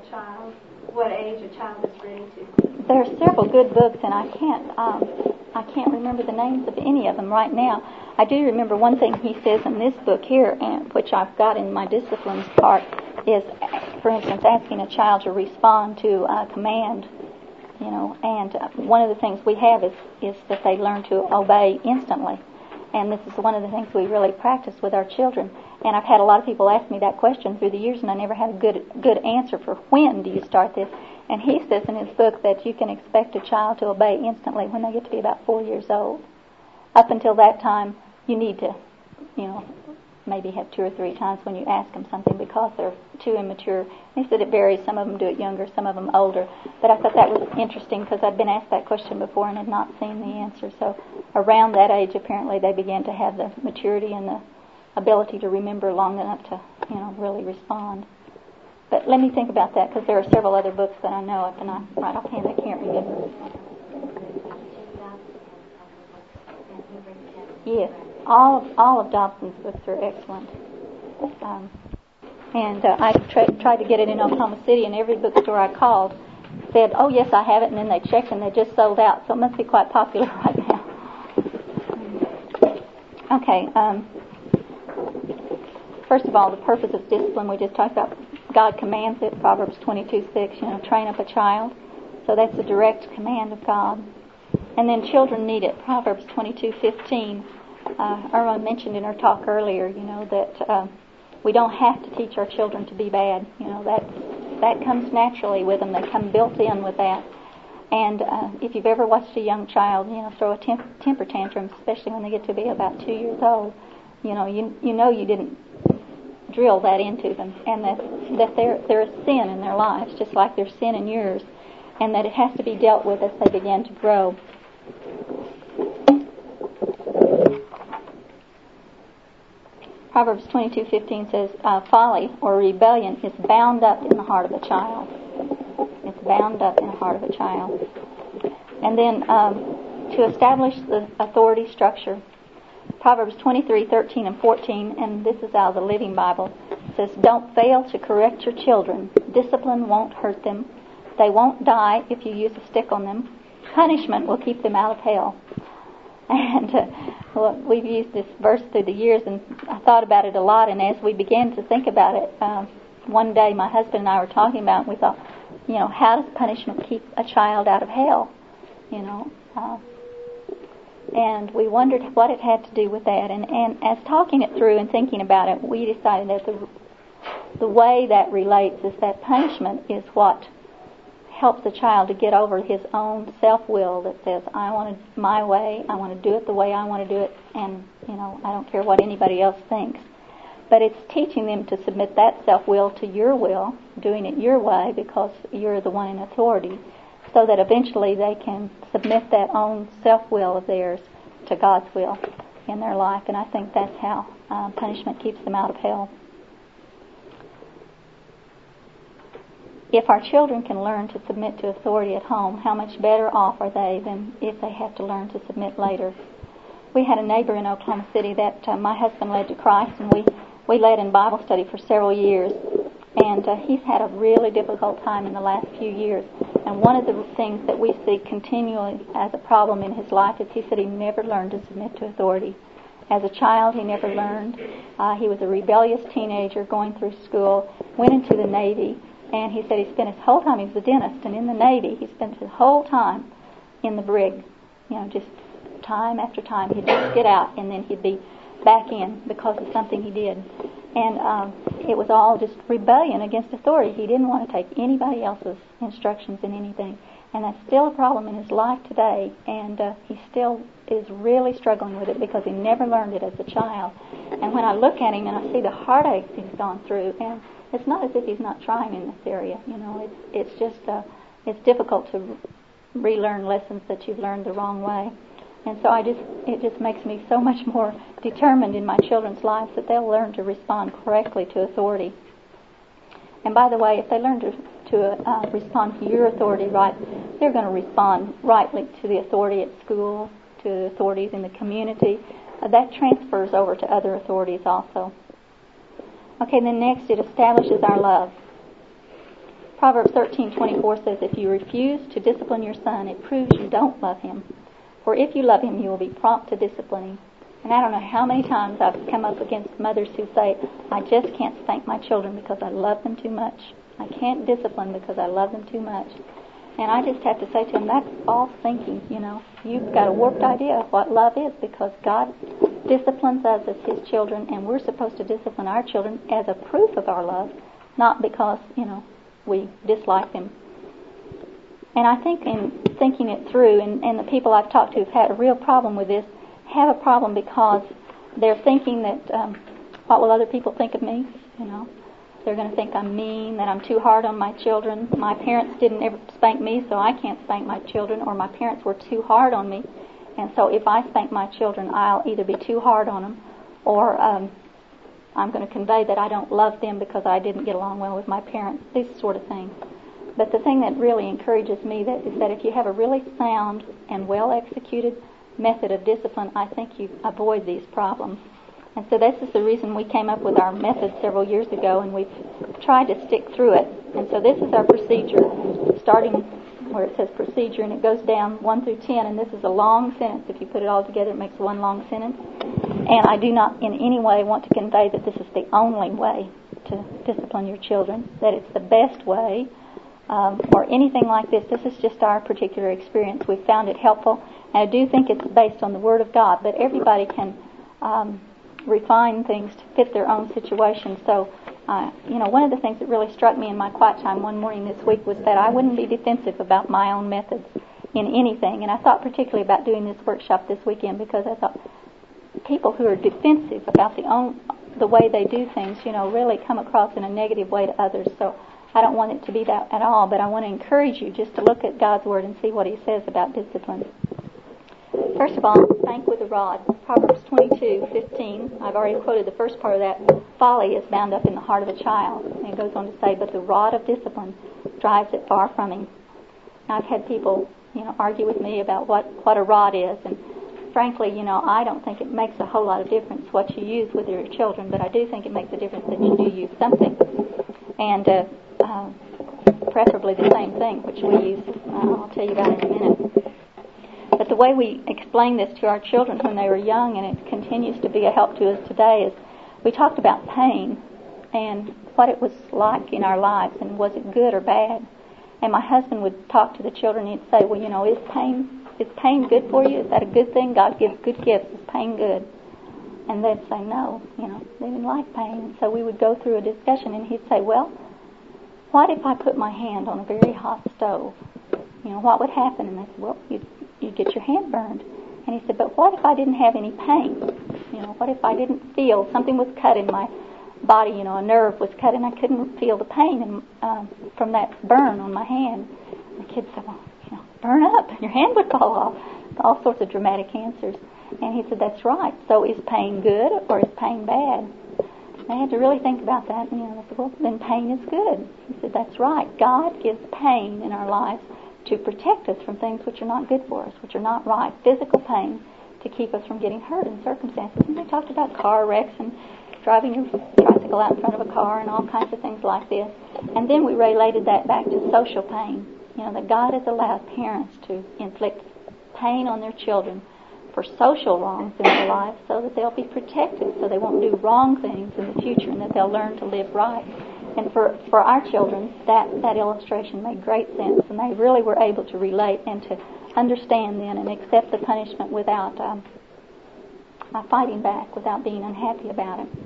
a child is ready to. There are several good books, and I can't remember the names of any of them right now. I do remember one thing he says in this book here, and which I've got in my disciplines part, is, for instance, asking a child to respond to a command. And one of the things we have is that they learn to obey instantly. And this is one of the things we really practice with our children. And I've had a lot of people ask me that question through the years, and I never had a good answer for when do you start this. And he says in his book that you can expect a child to obey instantly when they get to be about 4 years old. Up until that time, you need to, maybe have 2 or 3 times when you ask them something because they're too immature. He said it varies. Some of them do it younger, some of them older. But I thought that was interesting because I'd been asked that question before and had not seen the answer. So around that age, apparently, they began to have the maturity and the ability to remember long enough to, really respond. But let me think about that, because there are several other books that I know of, and right offhand I can't remember. Yes, all of Dobson's books are excellent. I tried to get it in Oklahoma City, and every bookstore I called said, "Oh yes, I have it," and then they checked and they just sold out. So it must be quite popular right now. Okay. First of all, the purpose of discipline we just talked about. God commands it. Proverbs 22:6. Train up a child. So that's a direct command of God. And then children need it. Proverbs 22:15. Irma mentioned in her talk earlier, that we don't have to teach our children to be bad. That comes naturally with them. They come built in with that. And if you've ever watched a young child, throw a temper tantrum, especially when they get to be about 2 years old, you didn't drill that into them, and that there is sin in their lives, just like there's sin in yours, and that it has to be dealt with as they begin to grow. Proverbs 22:15 says, folly or rebellion is bound up in the heart of a child. It's bound up in the heart of a child. And then to establish the authority structure, Proverbs 23:13 and 14, and this is out of the Living Bible, says, "Don't fail to correct your children. Discipline won't hurt them. They won't die if you use a stick on them. Punishment will keep them out of hell." And we've used this verse through the years, and I thought about it a lot. And as we began to think about it, one day my husband and I were talking about it, and we thought, how does punishment keep a child out of hell? And we wondered what it had to do with that. And as talking it through and thinking about it, we decided that the way that relates is that punishment is what helps a child to get over his own self-will that says, I want it my way, I want to do it the way I want to do it, and, I don't care what anybody else thinks. But it's teaching them to submit that self-will to your will, doing it your way because you're the one in authority, so that eventually they can submit that own self-will of theirs to God's will in their life. And I think that's how punishment keeps them out of hell. If our children can learn to submit to authority at home, how much better off are they than if they have to learn to submit later? We had a neighbor in Oklahoma City that my husband led to Christ, and we led in Bible study for several years. And he's had a really difficult time in the last few years. And one of the things that we see continually as a problem in his life is he said he never learned to submit to authority. As a child, he never learned. He was a rebellious teenager going through school, went into the Navy, and he said he spent his whole time, he was a dentist, and in the Navy, he spent his whole time in the brig. Just time after time. He'd just get out, and then he'd be back in because of something he did. And it was all just rebellion against authority. He didn't want to take anybody else's instructions in anything. And that's still a problem in his life today. And he still is really struggling with it because he never learned it as a child. And when I look at him and I see the heartaches he's gone through, and it's not as if he's not trying in this area. It's just it's difficult to relearn lessons that you've learned the wrong way. And so it just makes me so much more determined in my children's lives that they'll learn to respond correctly to authority. And by the way, if they learn to respond to your authority right, they're going to respond rightly to the authority at school, to the authorities in the community. That transfers over to other authorities also. Okay, then next it establishes our love. Proverbs 13:24 says, "If you refuse to discipline your son, it proves you don't love him. For if you love him, you will be prompt to discipline him." And I don't know how many times I've come up against mothers who say, "I just can't spank my children because I love them too much. I can't discipline because I love them too much." And I just have to say to them, that's all thinking, You've got a warped idea of what love is, because God disciplines us as His children, and we're supposed to discipline our children as a proof of our love, not because, we dislike them. And I think in thinking it through, and the people I've talked to who've had a real problem with this, have a problem because they're thinking that, what will other people think of me? They're going to think I'm mean, that I'm too hard on my children. My parents didn't ever spank me, so I can't spank my children, or my parents were too hard on me. And so if I spank my children, I'll either be too hard on them, or I'm going to convey that I don't love them because I didn't get along well with my parents, this sort of thing. But the thing that really encourages me is that if you have a really sound and well-executed method of discipline, I think you avoid these problems. And so this is the reason we came up with our method several years ago, and we've tried to stick through it. And so this is our procedure, starting where it says procedure, and it goes down 1 through 10, and this is a long sentence. If you put it all together, it makes one long sentence. And I do not in any way want to convey that this is the only way to discipline your children, that it's the best way, or anything like this. This is just our particular experience. We've found it helpful, and I do think it's based on the Word of God, but everybody can refine things to fit their own situation. So, one of the things that really struck me in my quiet time one morning this week was that I wouldn't be defensive about my own methods in anything. And I thought particularly about doing this workshop this weekend, because I thought people who are defensive about the way they do things, really come across in a negative way to others. So I don't want it to be that at all, but I want to encourage you just to look at God's Word and see what He says about discipline. First of all, spank with a rod. Proverbs 22:15. I've already quoted the first part of that. Folly is bound up in the heart of a child. And it goes on to say, but the rod of discipline drives it far from him. Now, I've had people, argue with me about what a rod is. And frankly, I don't think it makes a whole lot of difference what you use with your children, but I do think it makes a difference that you do use something. And preferably the same thing, which we use. I'll tell you about in a minute. But the way we explained this to our children when they were young, and it continues to be a help to us today, is we talked about pain and what it was like in our lives, and was it good or bad. And my husband would talk to the children, and he'd say, well, is pain good for you? Is that a good thing? God gives good gifts. Is pain good? And they'd say no, they didn't like pain. And so we would go through a discussion, and he'd say, well, what if I put my hand on a very hot stove? What would happen? And they said, well, you'd get your hand burned. And he said, but what if I didn't have any pain? What if I didn't feel something was cut in my body, a nerve was cut, and I couldn't feel the pain from that burn on my hand? And the kids said, well, burn up, and your hand would fall off. All sorts of dramatic answers. And he said, that's right. So is pain good or is pain bad? They had to really think about that. And they said, well, then pain is good. He said, that's right. God gives pain in our lives to protect us from things which are not good for us, which are not right. Physical pain to keep us from getting hurt in circumstances. And they talked about car wrecks and driving your tricycle out in front of a car and all kinds of things like this. And then we related that back to social pain. That God has allowed parents to inflict pain on their children for social wrongs in their lives so that they'll be protected, so they won't do wrong things in the future, and that they'll learn to live right. And for our children, that illustration made great sense, and they really were able to relate and to understand then and accept the punishment without fighting back, without being unhappy about it.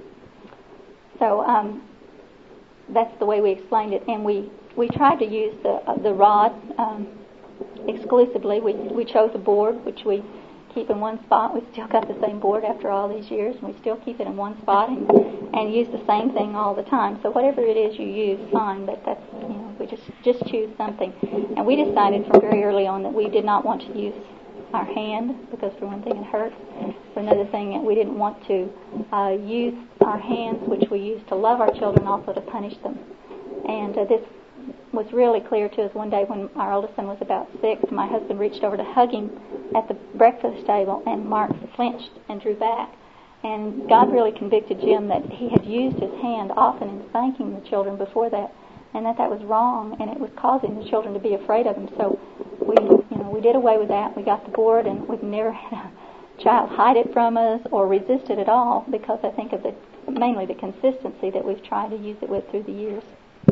So that's the way we explained it, and we tried to use the rod exclusively. We chose a board which we keep in one spot. We've still got the same board after all these years, and we still keep it in one spot and use the same thing all the time. So whatever it is you use, fine, but that's, we just choose something. And we decided from very early on that we did not want to use our hand, because for one thing it hurts. For another thing, we didn't want to use our hands, which we use to love our children, also to punish them. And this was really clear to us one day when our oldest son was about 6. My husband reached over to hug him at the breakfast table, and Mark flinched and drew back. And God really convicted Jim that he had used his hand often in spanking the children before that, and that was wrong, and it was causing the children to be afraid of him. So we did away with that. We got the board, and we've never had a child hide it from us or resist it at all, because I think of mainly the consistency that we've tried to use it with through the years.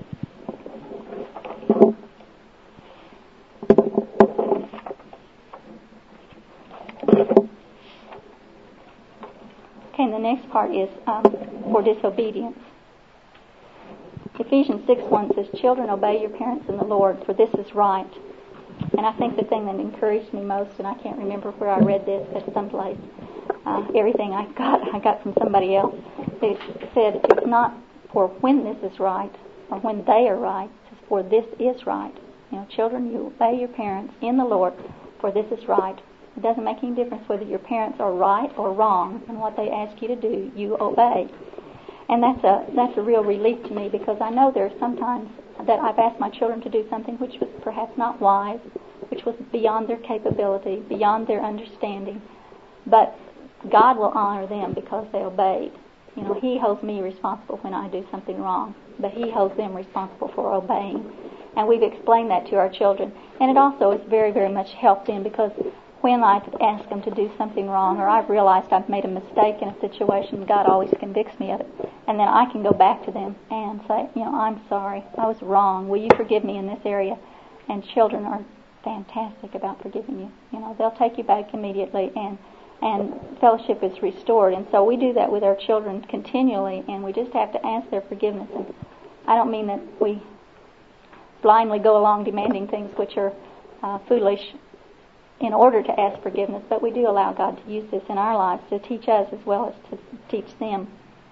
Okay, and the next part is for disobedience. Ephesians 6:1 says, "Children, obey your parents in the Lord, for this is right." And I think the thing that encouraged me most, and I can't remember where I read this, but someplace, everything I got from somebody else. They said, it's not for when this is right or when they are right, it's for this is right. Children, you obey your parents in the Lord, for this is right. It doesn't make any difference whether your parents are right or wrong in what they ask you to do. You obey. And that's a real relief to me, because I know there are sometimes that I've asked my children to do something which was perhaps not wise, which was beyond their capability, beyond their understanding. But God will honor them because they obeyed. He holds me responsible when I do something wrong, but He holds them responsible for obeying. And we've explained that to our children. And it also has very, very much helped them, because when I ask them to do something wrong, or I've realized I've made a mistake in a situation, God always convicts me of it. And then I can go back to them and say, I'm sorry, I was wrong. Will you forgive me in this area? And children are fantastic about forgiving you. They'll take you back immediately, and fellowship is restored. And so we do that with our children continually, and we just have to ask their forgiveness. And I don't mean that we blindly go along demanding things which are foolish in order to ask forgiveness, but we do allow God to use this in our lives to teach us as well as to teach them.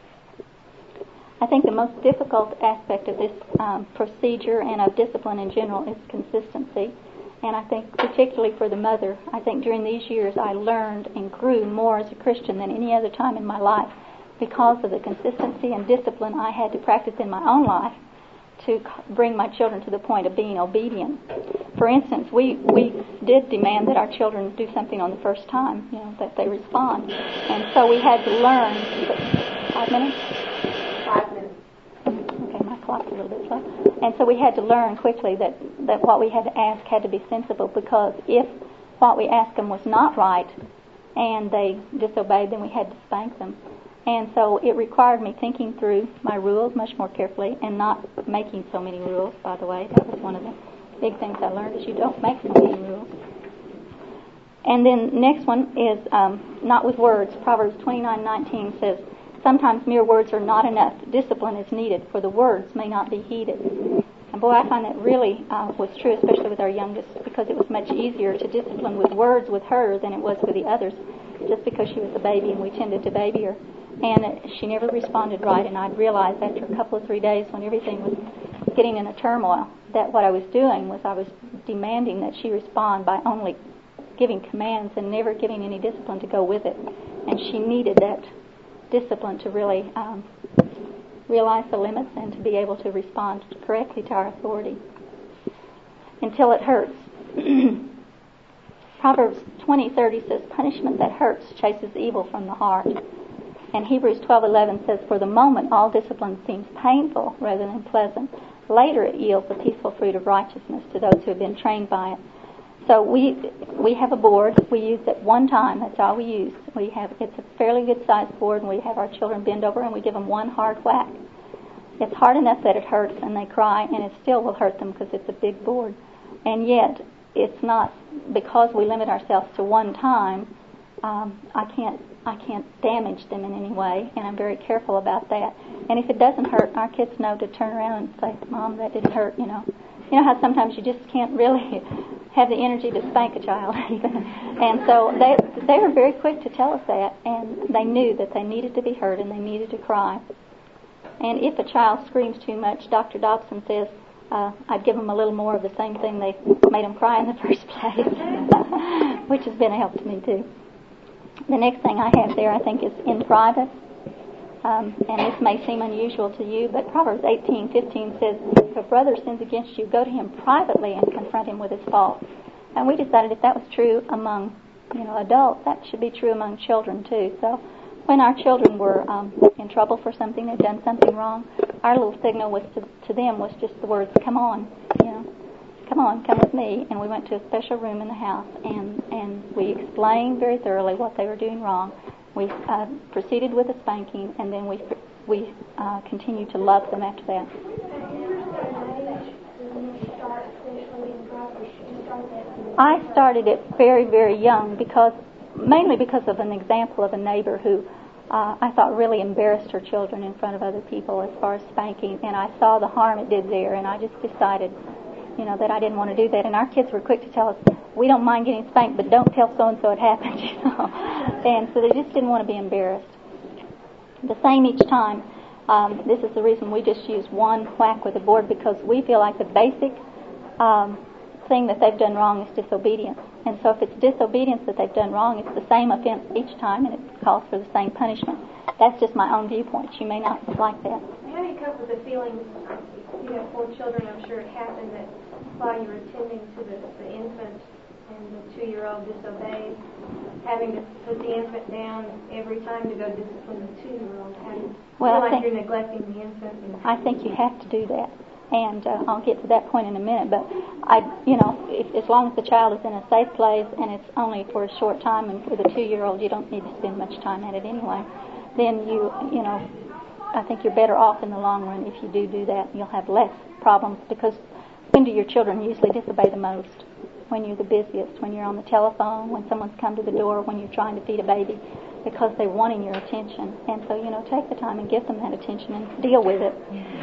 I think the most difficult aspect of this procedure and of discipline in general is consistency. And I think particularly for the mother, I think during these years I learned and grew more as a Christian than any other time in my life, because of the consistency and discipline I had to practice in my own life to bring my children to the point of being obedient. for instance, we did demand that our children do something on the first time, that they respond. And so we had to learn. 5 minutes? 5 minutes. Okay, my clock's a little bit slow. And so we had to learn quickly that what we had to ask had to be sensible, because if what we asked them was not right and they disobeyed, then we had to spank them. And so it required me thinking through my rules much more carefully and not making so many rules, by the way. That was one of the big things I learned, is you don't make so many rules. And then next one is not with words. Proverbs 29:19 says, sometimes mere words are not enough. Discipline is needed, for the words may not be heeded. And boy, I find that really was true, especially with our youngest, because it was much easier to discipline with words with her than it was with the others, just because she was a baby and we tended to baby her. And she never responded right, and I'd realized after a couple of 3 days when everything was getting in a turmoil that what I was doing was I was demanding that she respond by only giving commands and never giving any discipline to go with it. And she needed that discipline to really realize the limits and to be able to respond correctly to our authority until it hurts. Proverbs 20:30 says, punishment that hurts chases evil from the heart. And Hebrews 12:11 says, for the moment all discipline seems painful rather than pleasant. Later it yields the peaceful fruit of righteousness to those who have been trained by it. So we have a board. We use it one time. That's all we use. It's a fairly good sized board, and we have our children bend over and we give them one hard whack. It's hard enough that it hurts and they cry, and it still will hurt them because it's a big board. And yet it's not, because we limit ourselves to one time, I can't damage them in any way, and I'm very careful about that. And if it doesn't hurt, our kids know to turn around and say, Mom, that didn't hurt, You know how sometimes you just can't really have the energy to spank a child. And so they were very quick to tell us that, and they knew that they needed to be heard and they needed to cry. And if a child screams too much, Dr. Dobson says, I'd give them a little more of the same thing they made them cry in the first place, which has been a help to me too. The next thing I have there, I think, is in private. And this may seem unusual to you, but Proverbs 18:15 says, if a brother sins against you, go to him privately and confront him with his fault. And we decided if that was true among, adults, that should be true among children too. So when our children were in trouble for something, they'd done something wrong, our little signal was to them was just the words, come on, come with me. And we went to a special room in the house, and we explained very thoroughly what they were doing wrong. We proceeded with a spanking, and then we continued to love them after that. I started it very, very young, mainly because of an example of a neighbor who I thought really embarrassed her children in front of other people as far as spanking, and I saw the harm it did there, and I just decided, that I didn't want to do that. And our kids were quick to tell us, we don't mind getting spanked, but don't tell so-and-so it happened, And so they just didn't want to be embarrassed. The same each time. This is the reason we just use one whack with the board, because we feel like the basic thing that they've done wrong is disobedience. And so if it's disobedience that they've done wrong, it's the same offense each time, and it calls for the same punishment. That's just my own viewpoint. You may not like that. How do you cope with the feelings, for children? I'm sure it happened that while you were tending to the infant and the 2-year-old disobeyed, having to put the infant down every time to go discipline the 2-year-old. Feel like you're neglecting the infant. I think you have to do that. And I'll get to that point in a minute. But as long as the child is in a safe place and it's only for a short time, and for the 2-year-old you don't need to spend much time at it anyway, then I think you're better off in the long run if you do that. You'll have less problems, because when do your children usually disobey the most? When you're the busiest, when you're on the telephone, when someone's come to the door, when you're trying to feed a baby, because they're wanting your attention. And so, take the time and give them that attention and deal with it.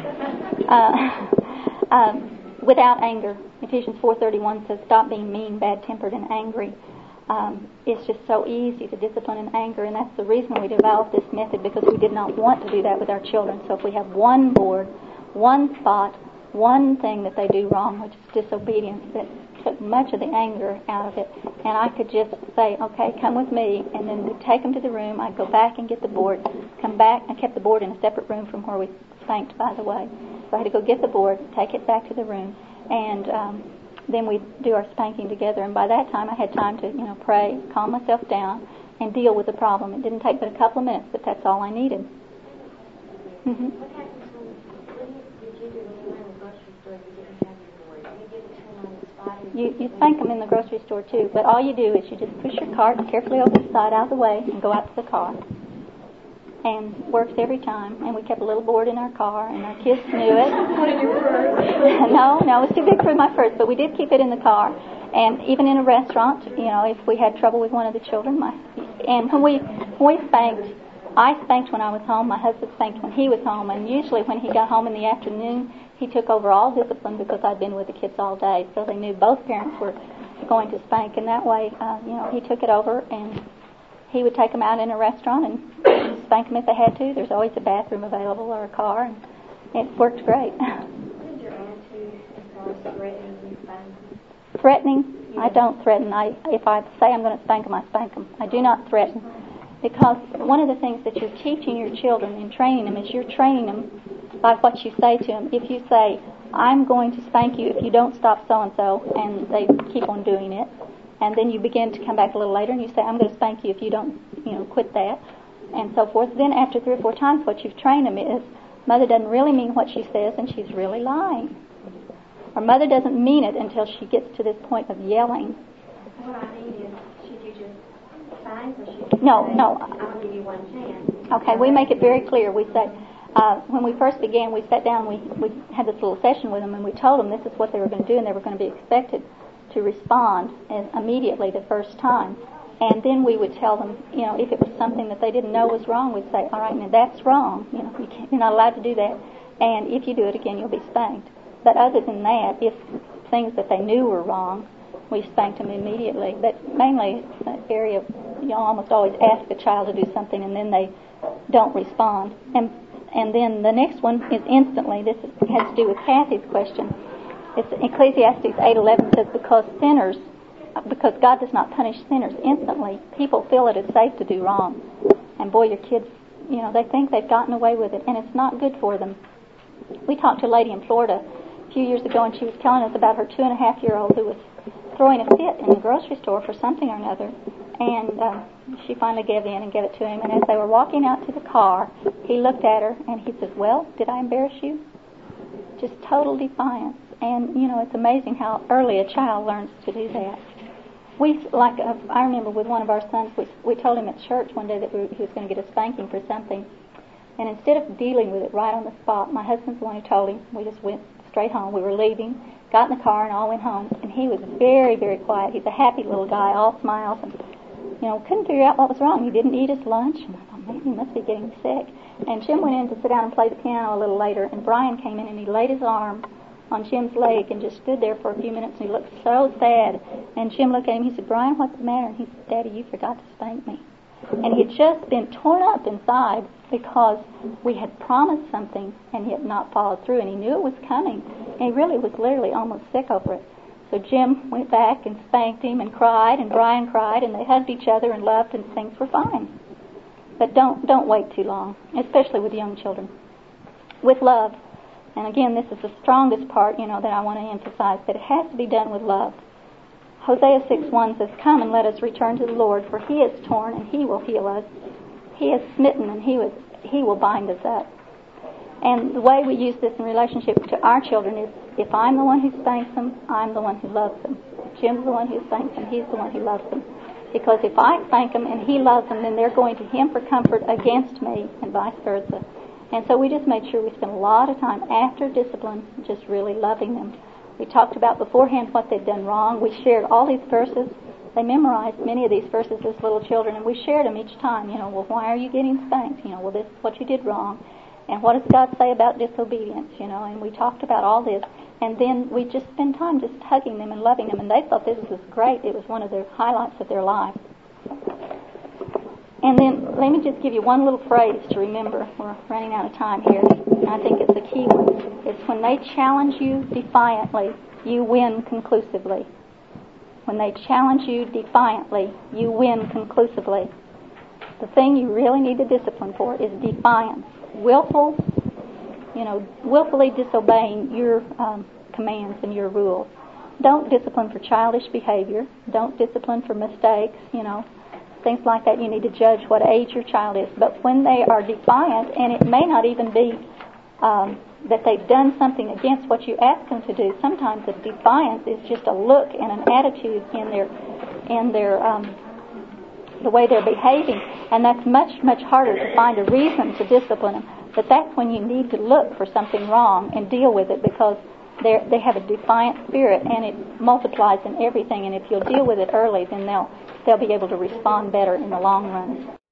Without anger. Ephesians 4:31 says, stop being mean, bad-tempered, and angry. It's just so easy to discipline in anger, and that's the reason we developed this method, because we did not want to do that with our children. So if we have one board, one spot, one thing that they do wrong, which is disobedience, that took much of the anger out of it. And I could just say, okay, come with me, and then we'd take them to the room. I'd go back and get the board, come back. I kept the board in a separate room from where we spanked, by the way. So I had to go get the board, take it back to the room, and then we'd do our spanking together. And by that time, I had time to, pray, calm myself down, and deal with the problem. It didn't take but a couple of minutes, but that's all I needed. Mm-hmm. What happens did you do when you were in the grocery store and you didn't have your board? You give it to them on the spot? You spank them in the grocery store too, but all you do is you just push your cart carefully over the side out of the way and go out to the car. And works every time. And we kept a little board in our car, and our kids knew it. What did your purse? No, it was too big for my purse, but we did keep it in the car. And even in a restaurant, if we had trouble with one of the children, and when we spanked, I spanked when I was home, my husband spanked when he was home, and usually when he got home in the afternoon, he took over all discipline because I'd been with the kids all day, so they knew both parents were going to spank, and that way, he took it over, and he would take them out in a restaurant and spank them if they had to. There's always a bathroom available or a car, and it worked great. What is your attitude as far as threatening and spanking? Threatening? Yeah. I don't threaten. If I say I'm going to spank them, I spank them. I do not threaten. Because one of the things that you're teaching your children and training them is you're training them by what you say to them. If you say, I'm going to spank you if you don't stop so-and-so, and they keep on doing it, and then you begin to come back a little later and you say, I'm going to spank you if you don't, quit that, and so forth. Then after 3 or 4 times, what you've trained them is, Mother doesn't really mean what she says, and she's really lying. Or Mother doesn't mean it until she gets to this point of yelling. What I mean is, should you just spank or should you No. I'll give you one chance? Okay, we make it very clear. We say, when we first began, we sat down, we had this little session with them, and we told them this is what they were going to do, and they were going to be expected to respond immediately the first time. And then we would tell them, if it was something that they didn't know was wrong, we'd say, all right, now that's wrong. You're not allowed to do that. And if you do it again, you'll be spanked. But other than that, if things that they knew were wrong, we spanked them immediately. But mainly, the area, almost always ask a child to do something and then they don't respond. And then the next one is instantly. This has to do with Kathy's question. It's Ecclesiastes 8:11 says, because God does not punish sinners instantly, people feel it is safe to do wrong. And boy, your kids, they think they've gotten away with it, and it's not good for them. We talked to a lady in Florida a few years ago, and she was telling us about her 2.5-year-old who was throwing a fit in the grocery store for something or another. And she finally gave in and gave it to him. And as they were walking out to the car, he looked at her and he said, well, did I embarrass you? Just total defiance. And, it's amazing how early a child learns to do that. I remember with one of our sons, we told him at church one day that he was going to get a spanking for something. And instead of dealing with it right on the spot, my husband's the one who told him. We just went straight home. We were leaving, got in the car, and all went home. And he was very, very quiet. He's a happy little guy, all smiles. And, couldn't figure out what was wrong. He didn't eat his lunch. And I thought, maybe he must be getting sick. And Jim went in to sit down and play the piano a little later. And Brian came in and he laid his arm on Jim's leg and just stood there for a few minutes. And he looked so sad. And Jim looked at him. He said, Brian, what's the matter? And he said, Daddy, you forgot to spank me. And he had just been torn up inside because we had promised something and he had not followed through, and he knew it was coming, and he really was literally almost sick over it. So Jim went back and spanked him and cried, and Brian cried, and they hugged each other and loved, and things were fine. But don't wait too long, especially with young children. With love, and again, this is the strongest part, that I want to emphasize, that it has to be done with love. Hosea 6:1 says, come and let us return to the Lord, for he is torn and he will heal us. He is smitten and he will bind us up. And the way we use this in relationship to our children is, if I'm the one who spanks them, I'm the one who loves them. If Jim's the one who spanks them, he's the one who loves them. Because if I spank them and he loves them, then they're going to him for comfort against me, and vice versa. And so we just made sure we spent a lot of time after discipline just really loving them. We talked about beforehand what they'd done wrong. We shared all these verses. They memorized many of these verses as little children, and we shared them each time. Well, why are you getting spanked? Well, this is what you did wrong. And what does God say about disobedience? And we talked about all this. And then we just spent time just hugging them and loving them, and they thought this was great. It was one of the highlights of their life. And then let me just give you one little phrase to remember. We're running out of time here. And I think it's a key one. It's when they challenge you defiantly, you win conclusively. When they challenge you defiantly, you win conclusively. The thing you really need the discipline for is defiance. Willfully disobeying your commands and your rules. don't discipline for childish behavior. Don't discipline for mistakes, things like that. You need to judge what age your child is. But when they are defiant, and it may not even be that they've done something against what you ask them to do, sometimes the defiance is just a look and an attitude in their the way they're behaving, and that's much, much harder to find a reason to discipline them. But that's when you need to look for something wrong and deal with it, because they have a defiant spirit, and it multiplies in everything. And if you'll deal with it early, then they'll be able to respond better in the long run.